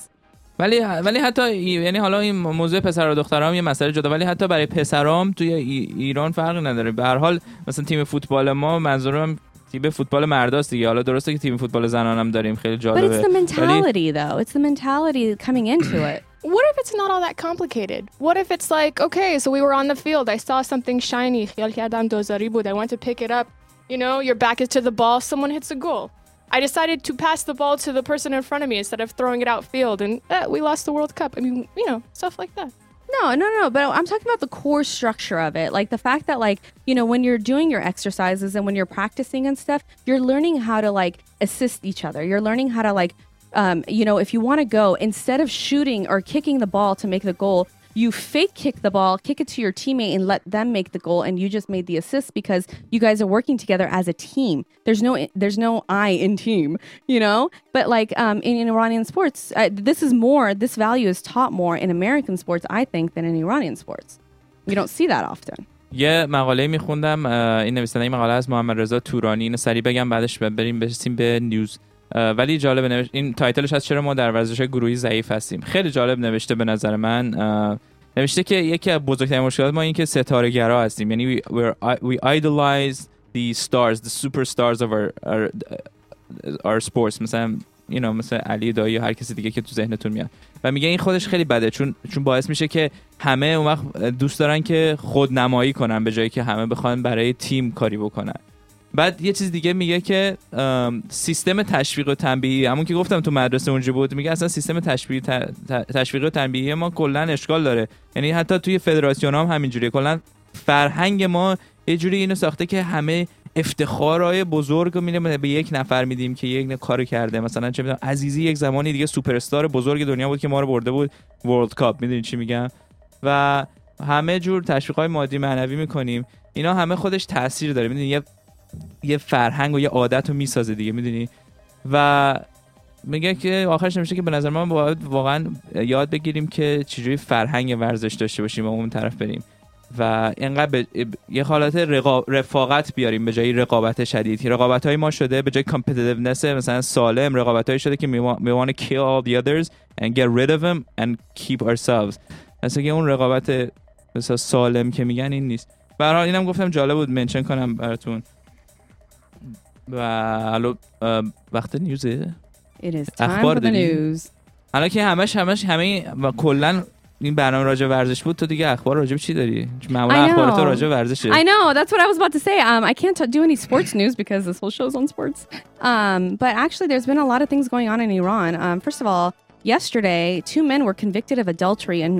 ولی حتی یعنی حالا این موضوع پسر و دخترام یه مسئله جدا، ولی حتی برای پسرام توی ایران فرقی نداره. به هر حال مثلا تیم فوتبال ما، منظورم تیم فوتبال مرداست دیگه. حالا درسته که تیم فوتبال زنان هم داریم، خیلی جالبه. But it's the mentality though. It's the mentality coming into it. What if it's not all that complicated? What if it's like, okay, so we were on the field, I saw something shiny, خیال کردم دوزاری بود, I went to pick it up, your back is to the ball, someone hits a goal. I decided to pass the ball to the person in front of me instead of throwing it outfield, and we lost the World Cup. I mean, stuff like that. No, but I'm talking about the core structure of it. Like the fact that, like, when you're doing your exercises and when you're practicing and stuff, you're learning how to, like, assist each other. You're learning how to, like, if you want to go, instead of shooting or kicking the ball to make the goal, you fake kick the ball, kick it to your teammate, and let them make the goal, and you just made the assist because you guys are working together as a team. There's no I in team, you know. But like in Iranian sports, this value is taught more in American sports, I think, than in Iranian sports. You don't see that often. یه مقاله میخوندم، این نویسنده این مقاله از محمد رضا تورانی، اینو سریع بگم بعدش برسیم به نیوز. ولی جالب این تایتلش از چرا ما در ورزش گروهی ضعیف هستیم. خیلی جالب نوشته به نظر من. نوشته که یکی از بزرگترین مشکلات ما این که ستاره گرا هستیم. یعنی we idolize the stars, the superstars of our sports. مثلا مثلا علی دایی یا هر کسی دیگه که تو ذهنتون میاد و میگه این خودش خیلی بده، چون باعث میشه که همه اون وقت دوست دارن که خودنمایی کنن به جایی که همه بخوان برای تیم کاری بکنن. بعد یه چیز دیگه میگه که سیستم تشویق و تنبیهی، همون که گفتم تو مدرسه اونجا بود، میگه اصلا سیستم تشویق و تنبیهی ما کلا اشکال داره. یعنی حتی توی فدراسیون هم همینجوریه. کلا فرهنگ ما یه جوری اینو ساخته که همه افتخارای بزرگ میده به یک نفر میدیم که یک کارو کرده. مثلا چه میدونم عزیزی یک زمانی دیگه سوپر استار بزرگ دنیا بود که ما رو برده بود ورلد کاپ، میدونی چی میگم؟ و همه جور تشویقای مادی معنوی میکنیم. اینا همه خودش تاثیر داره، میدونی یه فرهنگ و یه عادت رو میسازه دیگه، میدونی. و میگه که آخرش نمیشه که به نظر من باید واقعا یاد بگیریم که چجوری فرهنگ ورزش داشته باشیم و اون طرف بریم و اینقدر یه حالت رفاقت بیاریم به جای رقابت شدید. رقابت‌های ما شده به جای competitiveness مثلا سالم، رقابت‌هایی شده که we want to kill all the others and get rid of them and keep ourselves. مثلا که اون رقابت مثلا سالم که میگن این نیست. به هر حال اینم گفتم جالب بود منشن کنم براتون. و حالا وقت نیوزه. It is time for the news. حالا که همه و کلا این برنامه راجع ورزش بود، تو دیگه اخبار راجع به چی داری؟ معمولا اخبار تو راجع ورزشه. I know, that's what I was about to say. I can't do any sports news because this whole show's on sports. But actually there's been a lot of things going on in Iran. First of all, yesterday 2 men were convicted of adultery in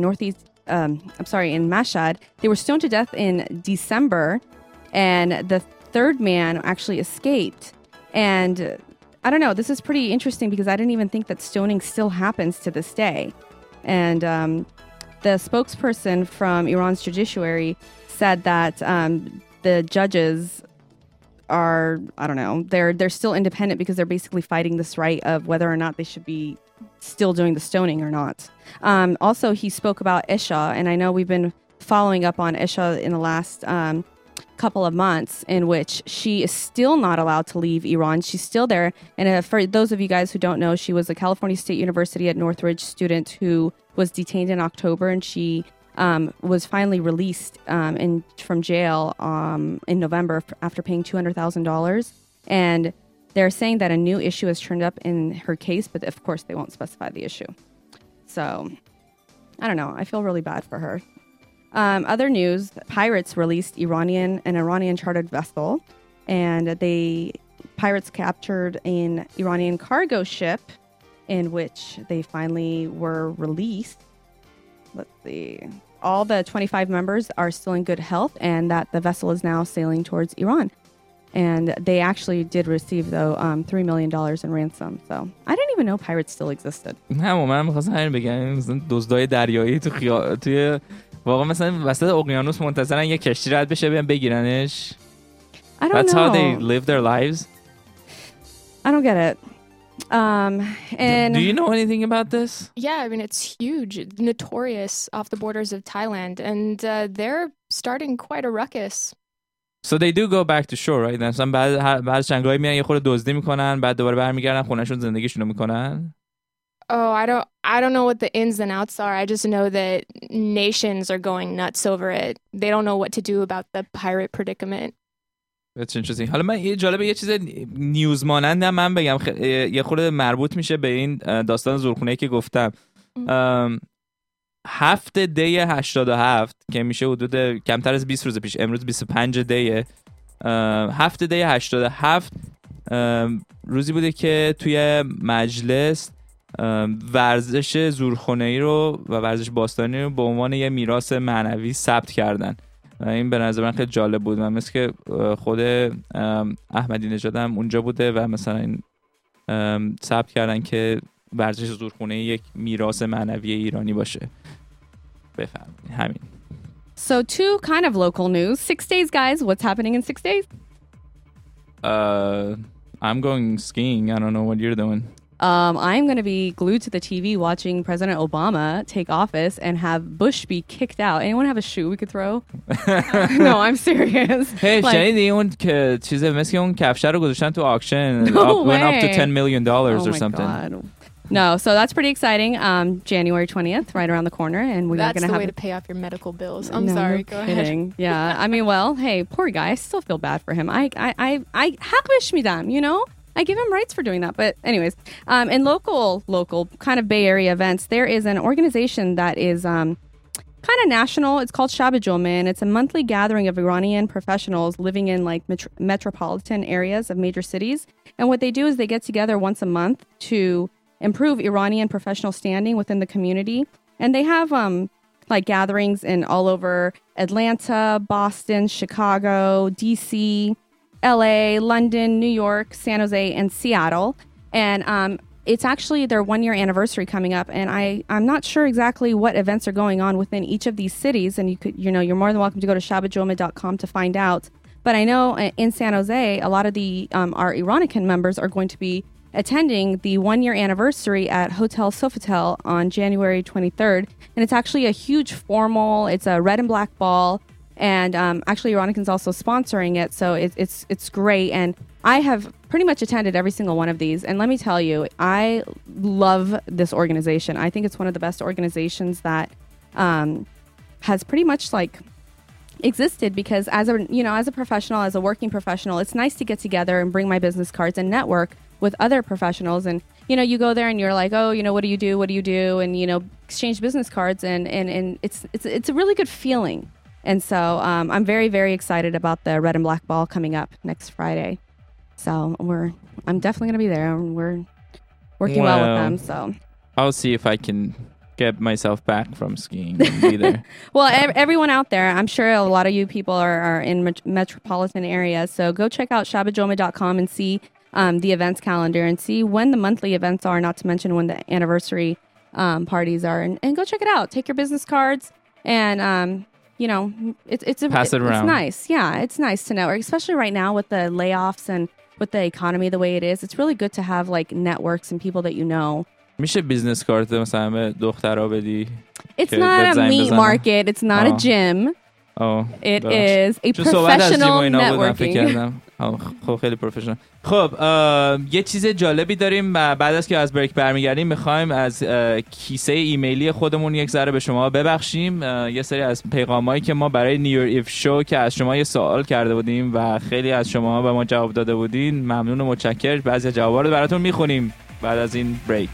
Mashhad. They were stoned to death in December, and the third man actually escaped. And I don't know, this is pretty interesting because I didn't even think that stoning still happens to this day. And the spokesperson from Iran's judiciary said that the judges are, I don't know, they're still independent because they're basically fighting this right of whether or not they should be still doing the stoning or not. Also, he spoke about Isha, and I know we've been following up on Isha in the last couple of months, in which she is still not allowed to leave Iran. She's still there. And for those of you guys who don't know, she was a California State University at Northridge student who was detained in October, and she was finally released from jail in November after paying $200,000. And they're saying that a new issue has turned up in her case, but of course they won't specify the issue. So I don't know. I feel really bad for her. Other news, pirates released an Iranian chartered vessel, and pirates captured an Iranian cargo ship in which they finally were released. Let's see. All the 25 members are still in good health, and that the vessel is now sailing towards Iran. And they actually did receive, though, $3 million in ransom. So I didn't even know pirates still existed. من می‌خواستم همین بگم، مثلا دزدای دریایی توی واقعا مثلا وسط اقیانوس منتظرن یه کشتی رد بشه بیان بگیرنش. I don't That's know. how they live their lives. I don't get it. And do you know anything about this? Yeah, I mean, it's huge, notorious off the borders of Thailand, and they're starting quite a ruckus. So they do go back to shore, right? مثلا بعد چنگای میان یه خورده دزدی میکنن، بعد دوباره برمیگردن خونهشون زندگیشونو میکنن. Oh, I don't know what the ins and outs are. I just know that nations are going nuts over it. They don't know what to do about the pirate predicament. That's interesting. حالا من یه چیز نیوز مانندم من بگم یه خورده مربوط میشه به این داستان زورخونه‌ای که گفتم. 7 دی 87 که میشه حدود کمتر از 20 روز پیش، امروز 25 دی 7 دی 87 روزی بوده که توی مجلس ورزش زورخانه‌ای رو و ورزش باستانی رو به عنوان یه میراث معنوی ثبت کردن. این به نظر من خیلی جالب بود. من مثل که خود احمدی نژاد هم اونجا بوده و مثلا این ثبت کردن که ورزش زورخانه‌ای یک میراث معنوی ایرانی باشه. بفهمید همین. So 2 kind of local news. 6 days, guys. What's happening in 6 days? I'm going skiing. I don't know what you're doing. I'm going to be glued to the TV watching President Obama take office and have Bush be kicked out. Anyone have a shoe we could throw? No, I'm serious. Hey, Like- شنیدی اون که چیزه مثل اون کفشه رو گذاشتن تو auction No went up to way. $10 million Oh or my something. God. No, so that's pretty exciting. January 20th, right around the corner, and we're That's going to the have way to pay off your medical bills. I'm No, sorry. no Go ahead. kidding. Yeah, I mean, well, hey, poor guy. I still feel bad for him. I حقش میدم, you know. I give him rights for doing that. But anyways, in local kind of Bay Area events, there is an organization that is kind of national. It's called Shab Jomeh, and it's a monthly gathering of Iranian professionals living in like metropolitan areas of major cities. And what they do is they get together once a month to improve Iranian professional standing within the community. And they have like gatherings in all over Atlanta, Boston, Chicago, DC, LA, London, New York, San Jose, and Seattle. And it's actually their 1-year anniversary coming up. And I'm not sure exactly what events are going on within each of these cities. And you're more than welcome to go to shabajomeh.com to find out. But I know in San Jose, a lot of our Iranican members are going to be attending the 1-year anniversary at Hotel Sofitel on January 23rd. And it's actually a huge formal, it's a red and black ball. And actually, Iranican's also sponsoring it, so it's great. And I have pretty much attended every single one of these. And let me tell you, I love this organization. I think it's one of the best organizations that has pretty much like existed, because as a professional, as a working professional, it's nice to get together and bring my business cards and network with other professionals. And you go there and you're like, oh, what do you do, and exchange business cards, and it's a really good feeling. And so I'm very, very excited about the Red and Black Ball coming up next Friday. So I'm definitely going to be there, and we're working well with them. So I'll see if I can get myself back from skiing and be there. Well, everyone out there, I'm sure a lot of you people are in metropolitan areas. So go check out shabajomeh.com and see the events calendar and see when the monthly events are, not to mention when the anniversary parties are. And go check it out. Take your business cards and... pass it around. It's nice. Yeah, it's nice to network, especially right now with the layoffs and with the economy the way it is. It's really good to have like networks and people that you know. میشه بیزنس کارت مثلا به دخترها بدی؟ It's که not a بهت زنگ meat بزنن؟ market. It's not a gym. It is a چون صحبت از جیم و professional اینا بودم فکر networking. کردم. خب خیلی پروفشنال. خب یه چیز جالبی داریم. بعد از که از بریک برمیگردیم میخوایم از کیسه ایمیلی خودمون یک ذره به شما ببخشیم. یه سری از پیغامایی که ما برای نیو ایف شو که از شما یه سوال کرده بودیم و خیلی از شما به ما جواب داده بودین، ممنون و متشکر. بعضی جوابا رو براتون میخونیم بعد از این بریک.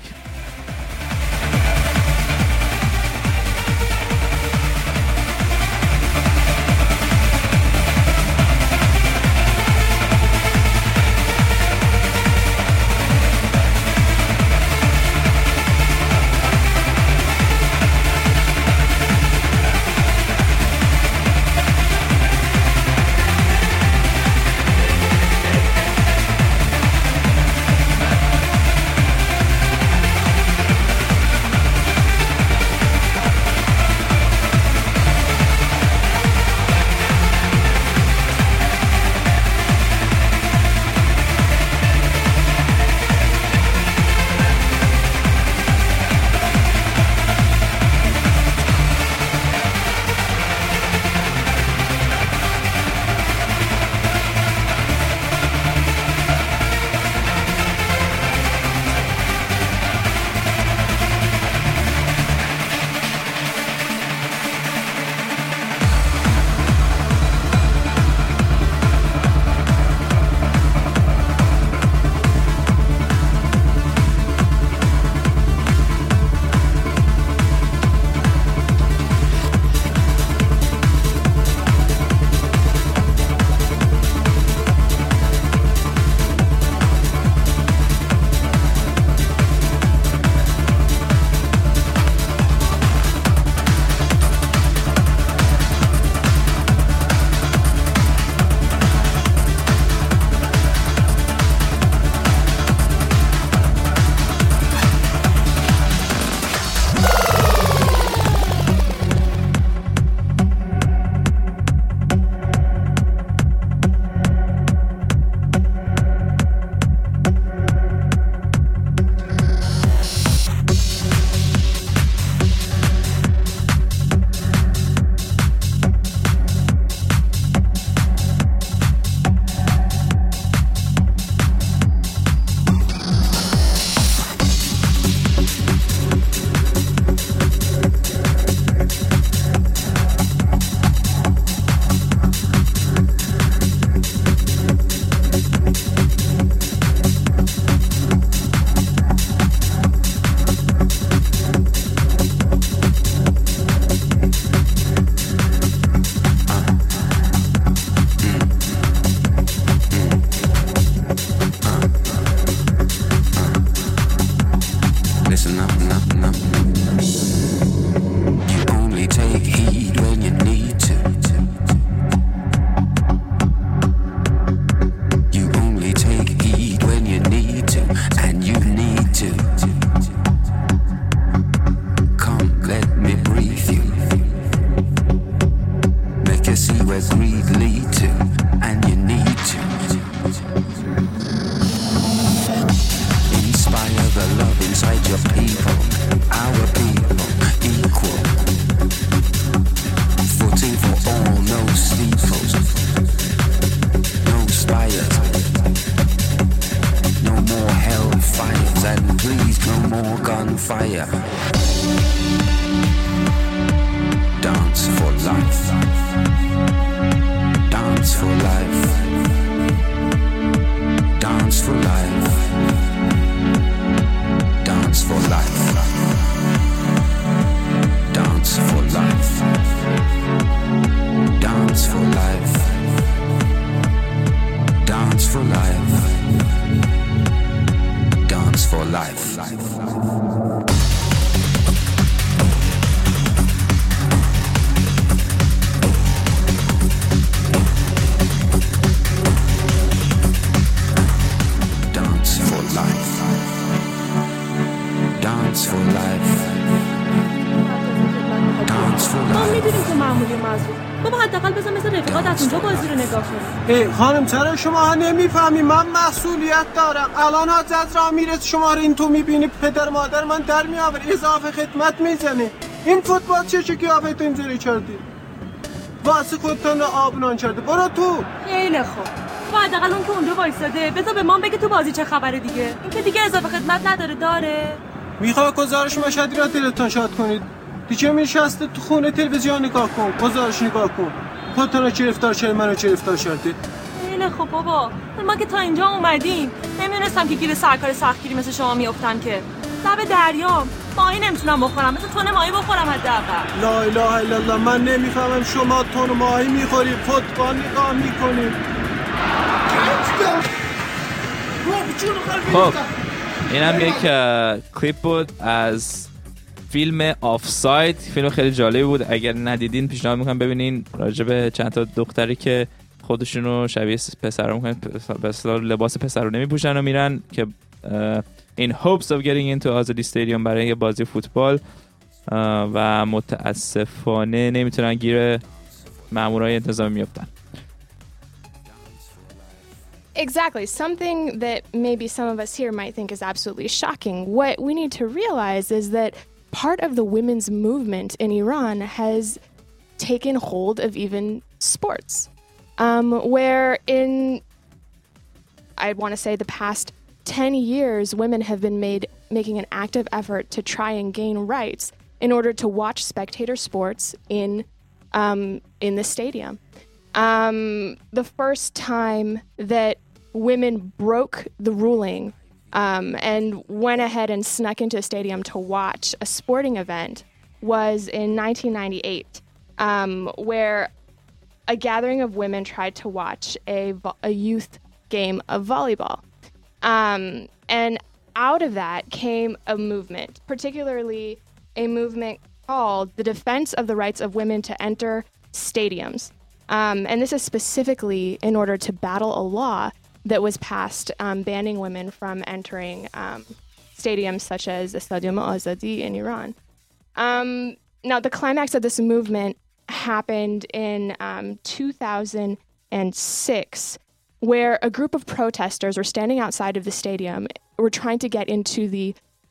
محمولی مظلوم. بابا حداقل بذار مثل رفیقات از اونجا بازی رو نگاه کنی. خانم چرا شما نمیفهمی؟ من مسئولیت دارم. الان از راه میره شما رو این تو میبینی پدر مادر من در میآوره اضافه خدمت میزنه. این فوتبال چه قیافت اینجوری کردی؟ واسه خودتون آبنان کرده. برو تو. خیلی خوب. تو حداقل اون که اونجا وایساده بذار به ما بگه تو بازی چه خبره دیگه. این که دیگه اضافه خدمت نداره داره. میخوای گزارش مشهدی را دلتون شاد کنید. دیگه میشسته تو خونه تلویزیون نگاه کن. گزارش نگاه کن. خودتون رو گرفتار شده منو گرفتار شده. خیلی خوب بابا. ما که تا اینجا اومدیم نمیدونستم که گیر سرکار سختگیری مثل شما میافتم که. لب دریام ماهی نمیتونم بخورم مثل تون ماهی بخورم حداقل. لا اله الا الله. من نمیفهمم شما تون ماهی میخوری فوتبال نگاه میکنی. خب اینم یک کلیپ بود از فیلم آفساید. فیلم خیلی جالبی بود. اگر ندیدین پیشنهاد میکنم ببینین. راجع به چند تا دختری که خودشونو شبیه پسرا میکنن، به اصطلاح لباس پسر رو نمیپوشن و میرن که in hopes of getting into آزادی استادیوم برای یه بازی فوتبال و متاسفانه نمیتونن گیر مامورای انتظامی میافتن. Exactly. Something that maybe some of us here might think is absolutely shocking. What we need to realize is that part of the women's movement in Iran has taken hold of even sports. Where in, I want to say the past 10 years, women have been making an active effort to try and gain rights in order to watch spectator sports in the stadium. The first time that women broke the ruling and went ahead and snuck into a stadium to watch a sporting event was in 1998, where a gathering of women tried to watch a youth game of volleyball. And out of that came a movement, particularly a movement called the Defense of the Rights of Women to Enter Stadiums. And this is specifically in order to battle a law that was passed banning women from entering stadiums such as the Stadium Azadi in Iran. Now, the climax of this movement happened in 2006, where a group of protesters were standing outside of the stadium, were trying to get into the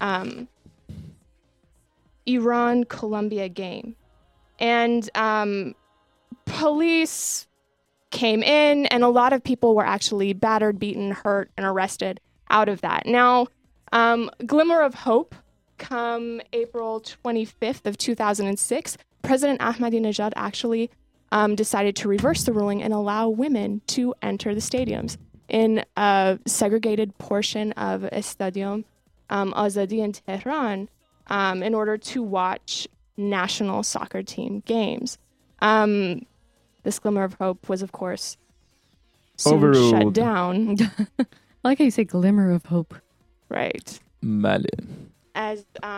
Iran-Colombia game. And police came in, and a lot of people were actually battered, beaten, hurt, and arrested out of that. Now, glimmer of hope, come April 25th of 2006, President Ahmadinejad actually decided to reverse the ruling and allow women to enter the stadiums in a segregated portion of Stadium Azadi in Tehran in order to watch national soccer team games. This glimmer of hope was, of course, soon overruled. shut down. I like how you say glimmer of hope. Right. بله. As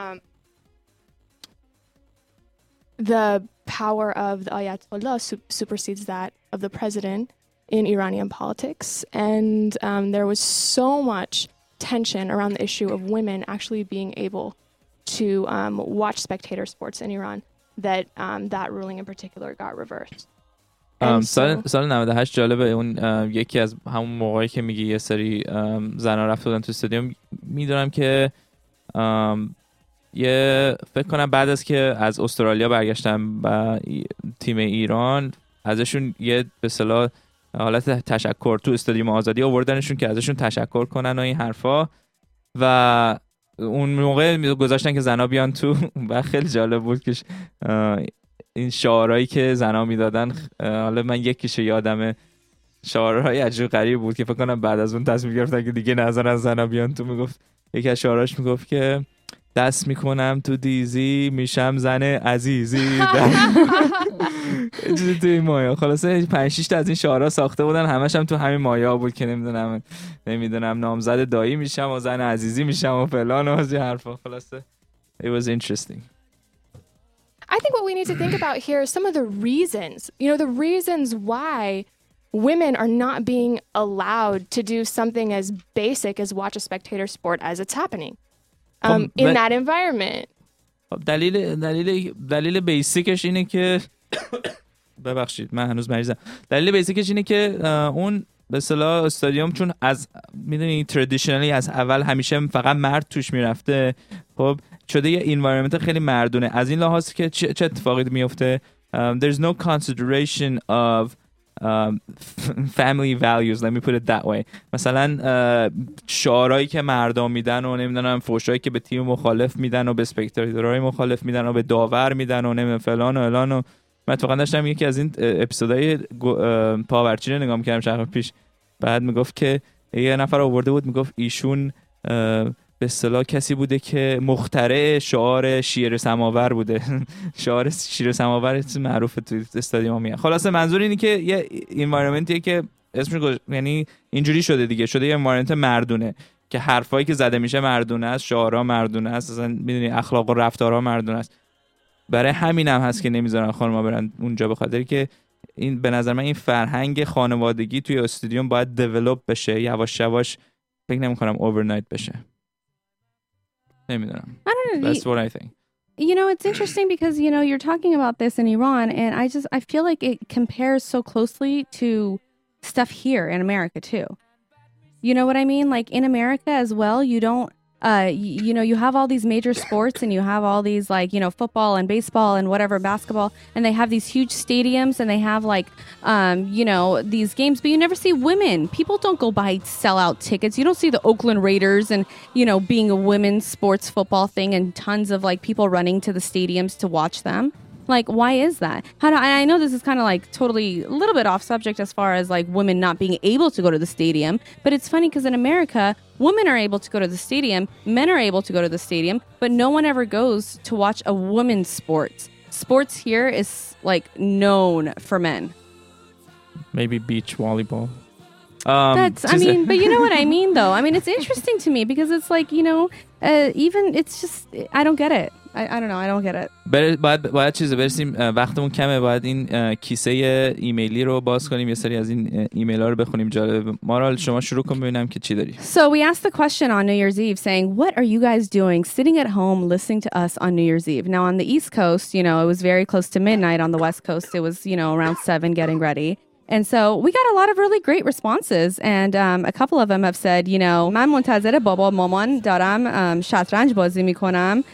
the power of the Ayatollah supersedes that of the president in Iranian politics. And there was so much tension around the issue of women actually being able to watch spectator sports in Iran that that ruling in particular got reversed. سال 98 جالبه. اون یکی از همون موقعی که میگی یه سری زنان رفته بودن تو استادیوم، میدونم که یه فکر کنم بعد از که از استرالیا برگشتن و تیم ایران، ازشون یه به اصطلاح حالت تشکر تو استادیوم آزادی آوردنشون که ازشون تشکر کنن و این حرفا، و اون موقع گذاشتن که زنا بیان تو و خیلی جالب بود که این شعارهایی که زنا میدادن، حالا من یکیشو یادمه، شعارهای عجیب غریب بود که فکر کنم بعد از اون تصمیم گرفتن که دیگه نذارن زنا بیان تو. میگفت یکی از شعارهاش میگفت که دست میکنم تو دیزی میشم زن عزیزی. چیزی توی مایا. خلاصه 5-6 تا از این شعارها ساخته بودن، همش هم تو همین مایا بود که نمیدونم نامزد دایی میشم و زن عزیزی میشم و فلان و از این حرفا. خلاصه it was interesting. I think what we need to think about here is some of the reasons, the reasons why women are not being allowed to do something as basic as watch a spectator sport as it's happening in that environment. دلیل بیسیکش اینه که ببخشید من هنوز مریضم. دلیل بیسیکش اینه که اون به اصطلاح استادیوم چون از میدونی ترادیشنالی از اول همیشه فقط مرد توش میرفته، خب شده یه انوایرمنت خیلی مردونه. از این لحاظ که چه اتفاقی میفته، there's no consideration of family values, let me put it that way. مثلا شعارهایی که مردم میدن و نمیدونم فحشایی که به تیم مخالف میدن و به اسپکتاتورهای مخالف میدن و به داور میدن و نمیدونم فلان و الان. و من اتفاقا داشتم یکی از این اپیزودهای پاورچی رو نگاه می‌کردم چند پیش، بعد میگفت که یه نفر آورده بود میگفت ایشون به اصطلاح کسی بوده که مخترع شعار شیر سماور بوده. شعار شیر سماور معروفه تو استادیوم میاد. خلاصه منظور اینه که یه انوایرمنتیه که اسمش یعنی اینجوری شده دیگه، شده یه انوایرمنت مردونه که حرفایی که زده میشه مردونه است، شعارها مردونه است، اصلا میدونی اخلاق و رفتارها مردونه است. برای همین هم هست که نمیذارن خانم‌ها برن اونجا، به خاطر که این به نظر من این فرهنگ خانوادگی توی استادیوم باید دیولپ بشه یواش یواش. فکر نمی‌کنم اورنایت بشه. نمیدونم. I don't know. That's what I think. You know, it's interesting because, you know, you're talking about this in Iran, and I feel like it compares so closely to stuff here in America too. You know what I mean? Like in America as well, you don't, you know, you have all these major sports and you have all these like, you know, football and baseball and whatever, basketball, and they have these huge stadiums and they have like, you know, these games, but you never see women. People don't go buy sellout tickets. You don't see the Oakland Raiders and, you know, being a women's sports football thing and tons of like people running to the stadiums to watch them. Like, why is that? I know this is kind of like totally a little bit off subject as far as like women not being able to go to the stadium, but it's funny because in America, women are able to go to the stadium, men are able to go to the stadium, but no one ever goes to watch a women's sports. Sports here is like known for men. Maybe beach volleyball. I mean, but you know what I mean though? I mean, it's interesting to me because it's like, you know, even it's just, I don't get it. I don't know. I don't get it. باید چیزه برسیم، وقتمون کمه. باید این کیسه ایمیلی رو باز کنیم، یه سری از این ایمیل ها رو بخونیم. جالب. مارال شما شروع کن ببینم که چی داری. So we asked the question on New Year's Eve saying, what are you guys doing sitting at home listening to us on New Year's Eve? Now on the East Coast, you know, it was very close to midnight. On the West Coast, it was, you know, around 7 getting ready. And so we got a lot of really great responses. And a couple of them have said, you know, من منتظر بابا مامان دارم شطرنج بازی میکنم.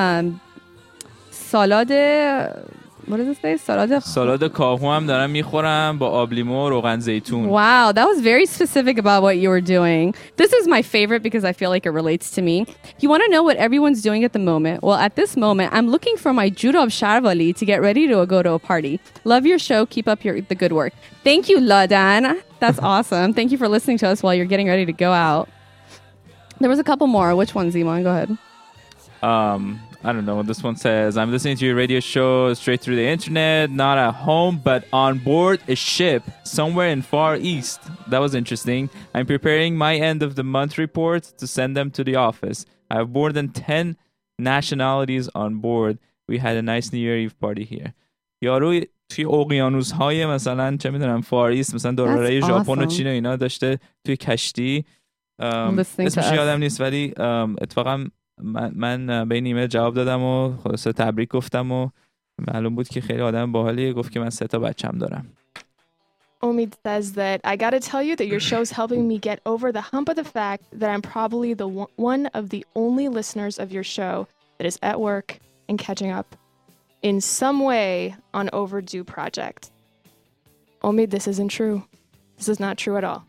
سالاد what does it say? سالاد کاهو هم دارم میخورم با آب لیمو و روغن زیتون. Wow, that was very specific about what you were doing. This is my favorite because I feel like it relates to me. You want to know what everyone's doing at the moment? Well, at this moment, I'm looking for my Jurab Sharwali to get ready to go to a party. Love your show. Keep up the good work. Thank you, Ladan. That's awesome. Thank you for listening to us while you're getting ready to go out. There was a couple more. Which one, Zeman? Go ahead. I don't know what this one says. I'm listening to your radio show straight through the internet, not at home, but on board a ship somewhere in Far East. That was interesting. I'm preparing my end of the month report to send them to the office. I have more than 10 nationalities on board. We had a nice New Year Eve party here. یارو توی اقیانوس‌های مثلا چه میدونم فار ایست، مثلا دوره‌های ژاپن و چین و اینا داشته توی کشتی. اسمش یادم نیست ولی اتفاقا من به این ایمیل جواب دادم و خلاصه تبریک گفتم و معلوم بود که خیلی آدم باحالیه. گفت که من 3 تا بچه‌م دارم. Omid says that I got to tell you that your show's helping me get over the hump of the fact that I'm probably the one of the only listeners of your show that is at work and catching up in some way on overdue project. Omid, this isn't true. This is not true at all.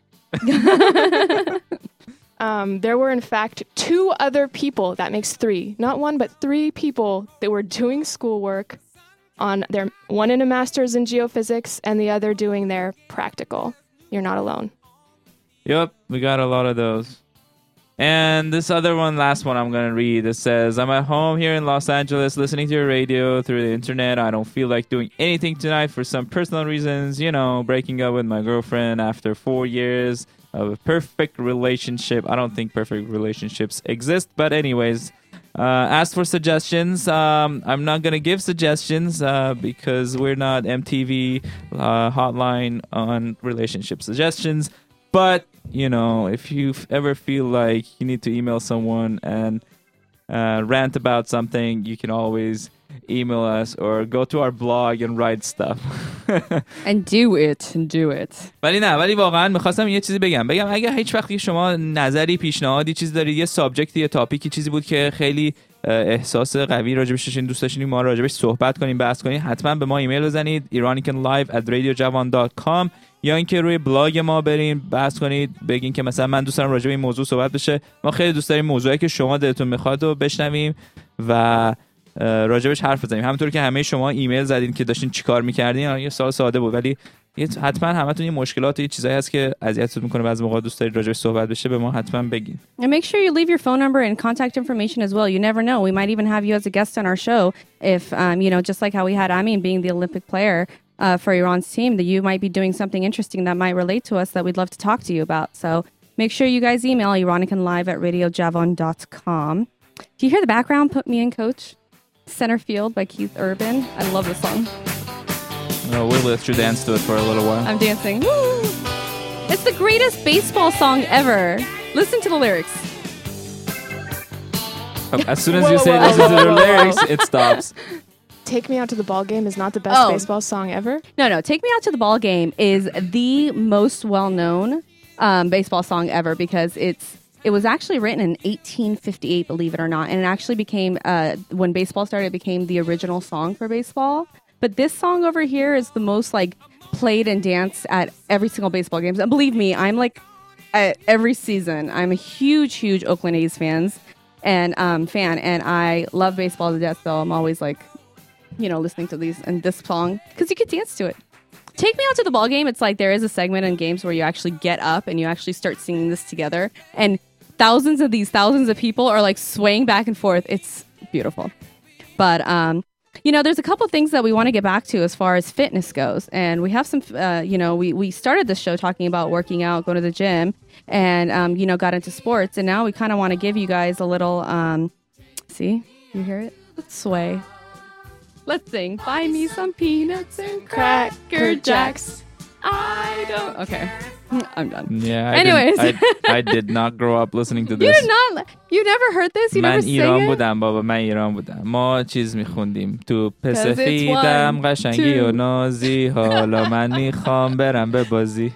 There were, in fact, 2 other people, that makes 3, not 1, but 3 people that were doing schoolwork on their, one in a master's in geophysics and the other doing their practical. You're not alone. Yep, we got a lot of those. And this other one, last one I'm going to read. It says, I'm at home here in Los Angeles listening to your radio through the internet. I don't feel like doing anything tonight for some personal reasons. You know, breaking up with my girlfriend after 4 years of a perfect relationship. I don't think perfect relationships exist. But anyways, ask for suggestions. I'm not going to give suggestions because we're not MTV hotline on relationship suggestions. But, you know, if you ever feel like you need to email someone and rant about something, you can always email us or go to our blog and write stuff. And do it. ولی واقعا میخواستم یه چیزی بگم اگه هیچ وقتی شما نظری، پیشنهادی، چیزی دارید، یه سابجکتی، یه تاپیکی، چیزی بود که خیلی احساس قوی راجبش داشتین، دوست داشتین ما راجبش صحبت کنیم، بحث کنیم، حتما به ما ایمیل بزنید iranicanlive@radiojavan.com یا اینکه روی بلاگ ما برین بحث کنید، بگین که مثلا من دوست دارم راجب این موضوع صحبت بشه. ما خیلی دوست داریم موضوعی که شما دلتون میخواد رو بشنویم و راجبش حرف بزنیم. همونطور که همه شما ایمیل زدین که داشتین چیکار می‌کردین، یه سوال ساده بود ولی حتما همتون یه مشکلات و یه چیزایی هست که اذیتتون میکنه، بعضی موقع دوست دارید راجبش صحبت بشه، به ما حتما بگین. And make sure you leave your phone number and contact information as well. You never know. We might even have you as a guest on our show if, just like how we had Amin being the Olympic player for Iran's team, that you might be doing something interesting that might relate to us that we'd love to talk to you about. So make sure you guys email iranicanlive@radiojavan.com. Do you hear the background? Put me in, Coach. Center Field by Keith Urban. I love this song. We'll let you dance to it for a little while. I'm dancing. Woo! It's the greatest baseball song ever. Listen to the lyrics. As soon as you say listen to the lyrics, it stops. Take Me Out to the Ball Game is not the best baseball song ever? No. Take Me Out to the Ball Game is the most well-known baseball song ever because it was actually written in 1858, believe it or not. And it actually became, when baseball started, it became the original song for baseball. But this song over here is the most played and danced at every single baseball game. And believe me, I'm at every season. I'm a huge Oakland A's fan, and I love baseball to death. So I'm always listening to these and this song because you could dance to it. Take Me Out to the Ball Game. It's like there is a segment in games where you actually get up and you actually start singing this together, and thousands of people are swaying back and forth. It's beautiful. But there's a couple things that we want to get back to as far as fitness goes. And we have some, we started this show talking about working out, going to the gym, and, got into sports. And now we kind of want to give you guys a little, see, you hear it? Let's sway. Let's sing. Buy me some peanuts and Cracker Jacks. Okay. I'm done. Yeah. Anyways. I did not grow up listening to this. You never heard this? You never sang it? من ایران بودم. ما چیز میخوندیم. تو پسفیدم قشنگی و نازی حالا من میخوام برم به بازی.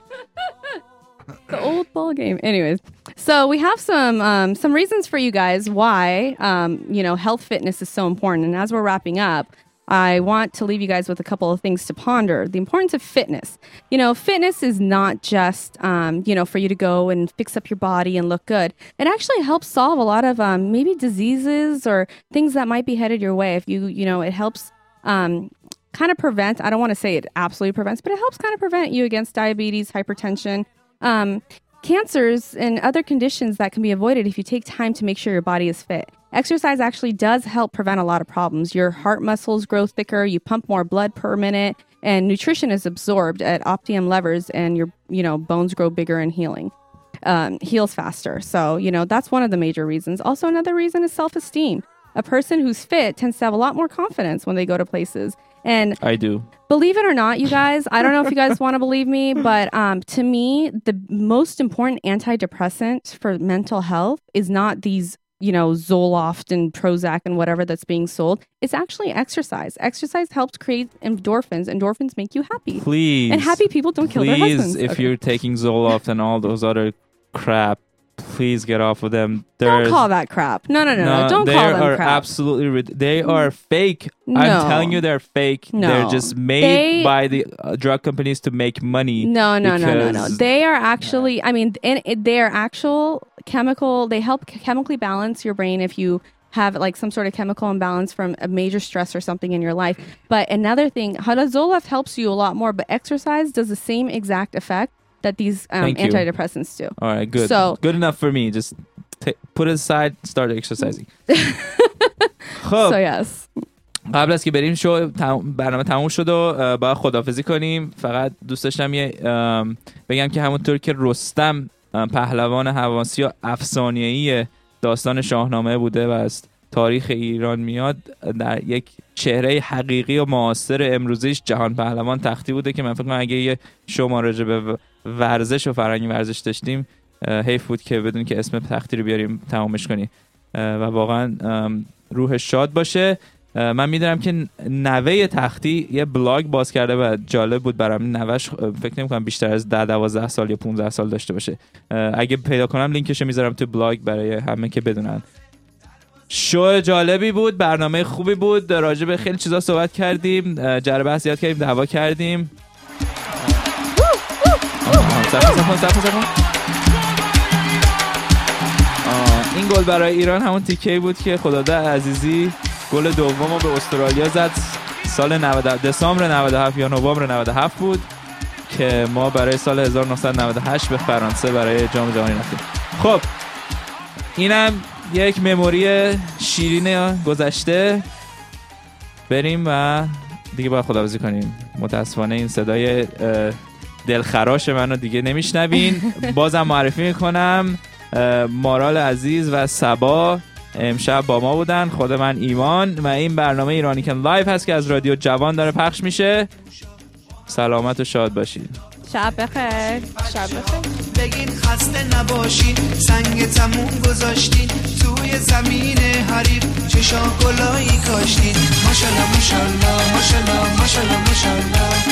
The old ball game. Anyways, so we have some reasons for you guys why, health fitness is so important. And as we're wrapping up, I want to leave you guys with a couple of things to ponder. The importance of fitness. Fitness is not just, for you to go and fix up your body and look good. It actually helps solve a lot of maybe diseases or things that might be headed your way. If it helps kind of prevent, I don't want to say it absolutely prevents, but it helps kind of prevent you against diabetes, hypertension, cancers, and other conditions that can be avoided if you take time to make sure your body is fit. Exercise actually does help prevent a lot of problems. Your heart muscles grow thicker, you pump more blood per minute, and nutrition is absorbed at optimum levels, and your bones grow bigger and heals faster. So, that's one of the major reasons. Also, another reason is self-esteem. A person who's fit tends to have a lot more confidence when they go to places. And I do. Believe it or not, you guys, I don't know if you guys want to believe me, but to me, the most important antidepressant for mental health is not these Zoloft and Prozac and whatever that's being sold. It's actually exercise. Exercise helps create endorphins. Endorphins make you happy. Please. And happy people don't kill their husbands. Please, if you're taking Zoloft and all those other crap, please get off of them. Don't call that crap. No. Don't call them crap. They are absolutely they are fake. No. I'm telling you, they're fake. No. They're just made by the drug companies to make money. No. They are actually, they are actual chemical. They help chemically balance your brain if you have some sort of chemical imbalance from a major stress or something in your life. But another thing, Zoloft helps you a lot more, but exercise does the same exact effect that these antidepressants do. All right, good. So, good enough for me. Just put it aside, start exercising. So yes. قبل از که بریم برنامه تموم شد و باید خداحافظی کنیم، فقط دوست داشتم بگم که همونطور که رستم پهلوان حواسیا افسانه‌ای داستان شاهنامه بوده و از تاریخ ایران میاد، در یک چهره حقیقی و معاصر امروزیش جهان پهلوان تختی بوده که من فکر کنم اگه یه شما راجع به ورزش و فرهنگ ورزش داشتیم حیف بود که بدون که اسم تختی رو بیاریم تمامش کنیم. و واقعا روحش شاد باشه. من میدونم که نوه تختی یه بلاگ باز کرده و جالب بود برام. نوهش فکر نمی‌کنم بیشتر از 10-12 سال یا 15 سال داشته باشه. اگه پیدا کنم لینکش میذارم تو بلاگ برای همه که بدونن. شو جالبی بود، برنامه خوبی بود، راجع به خیلی چیزا صحبت کردیم، جر بحث زیاد کردیم، دعوا کردیم. صفحه. این گل برای ایران همون تیکه‌ای بود که خداده عزیزی گل دومو به استرالیا زد سال 90 دسامبر 97 یا نوامبر 97 بود که ما برای سال 1998 به فرانسه برای جام جهانی رفتیم. خب اینم یک مموری شیرین گذشته. بریم و دیگه باید خداحافظی کنیم. متاسفانه این صدای دلخراش منو دیگه نمیشنوین. بازم معرفی میکنم مارال عزیز و صبا امشب با ما بودن، خود من ایمان، و این برنامه ایرانیکن لایو هست که از رادیو جوان داره پخش میشه. سلامت و شاد باشید. شب بخیر. شب بخیر. بگین خسته نباشین، سنگ تموم گذاشتین توی زمین حریف، چشا گلایی کاشتین. ماشالله ماشالله ماشالله ماشالله ماشالله.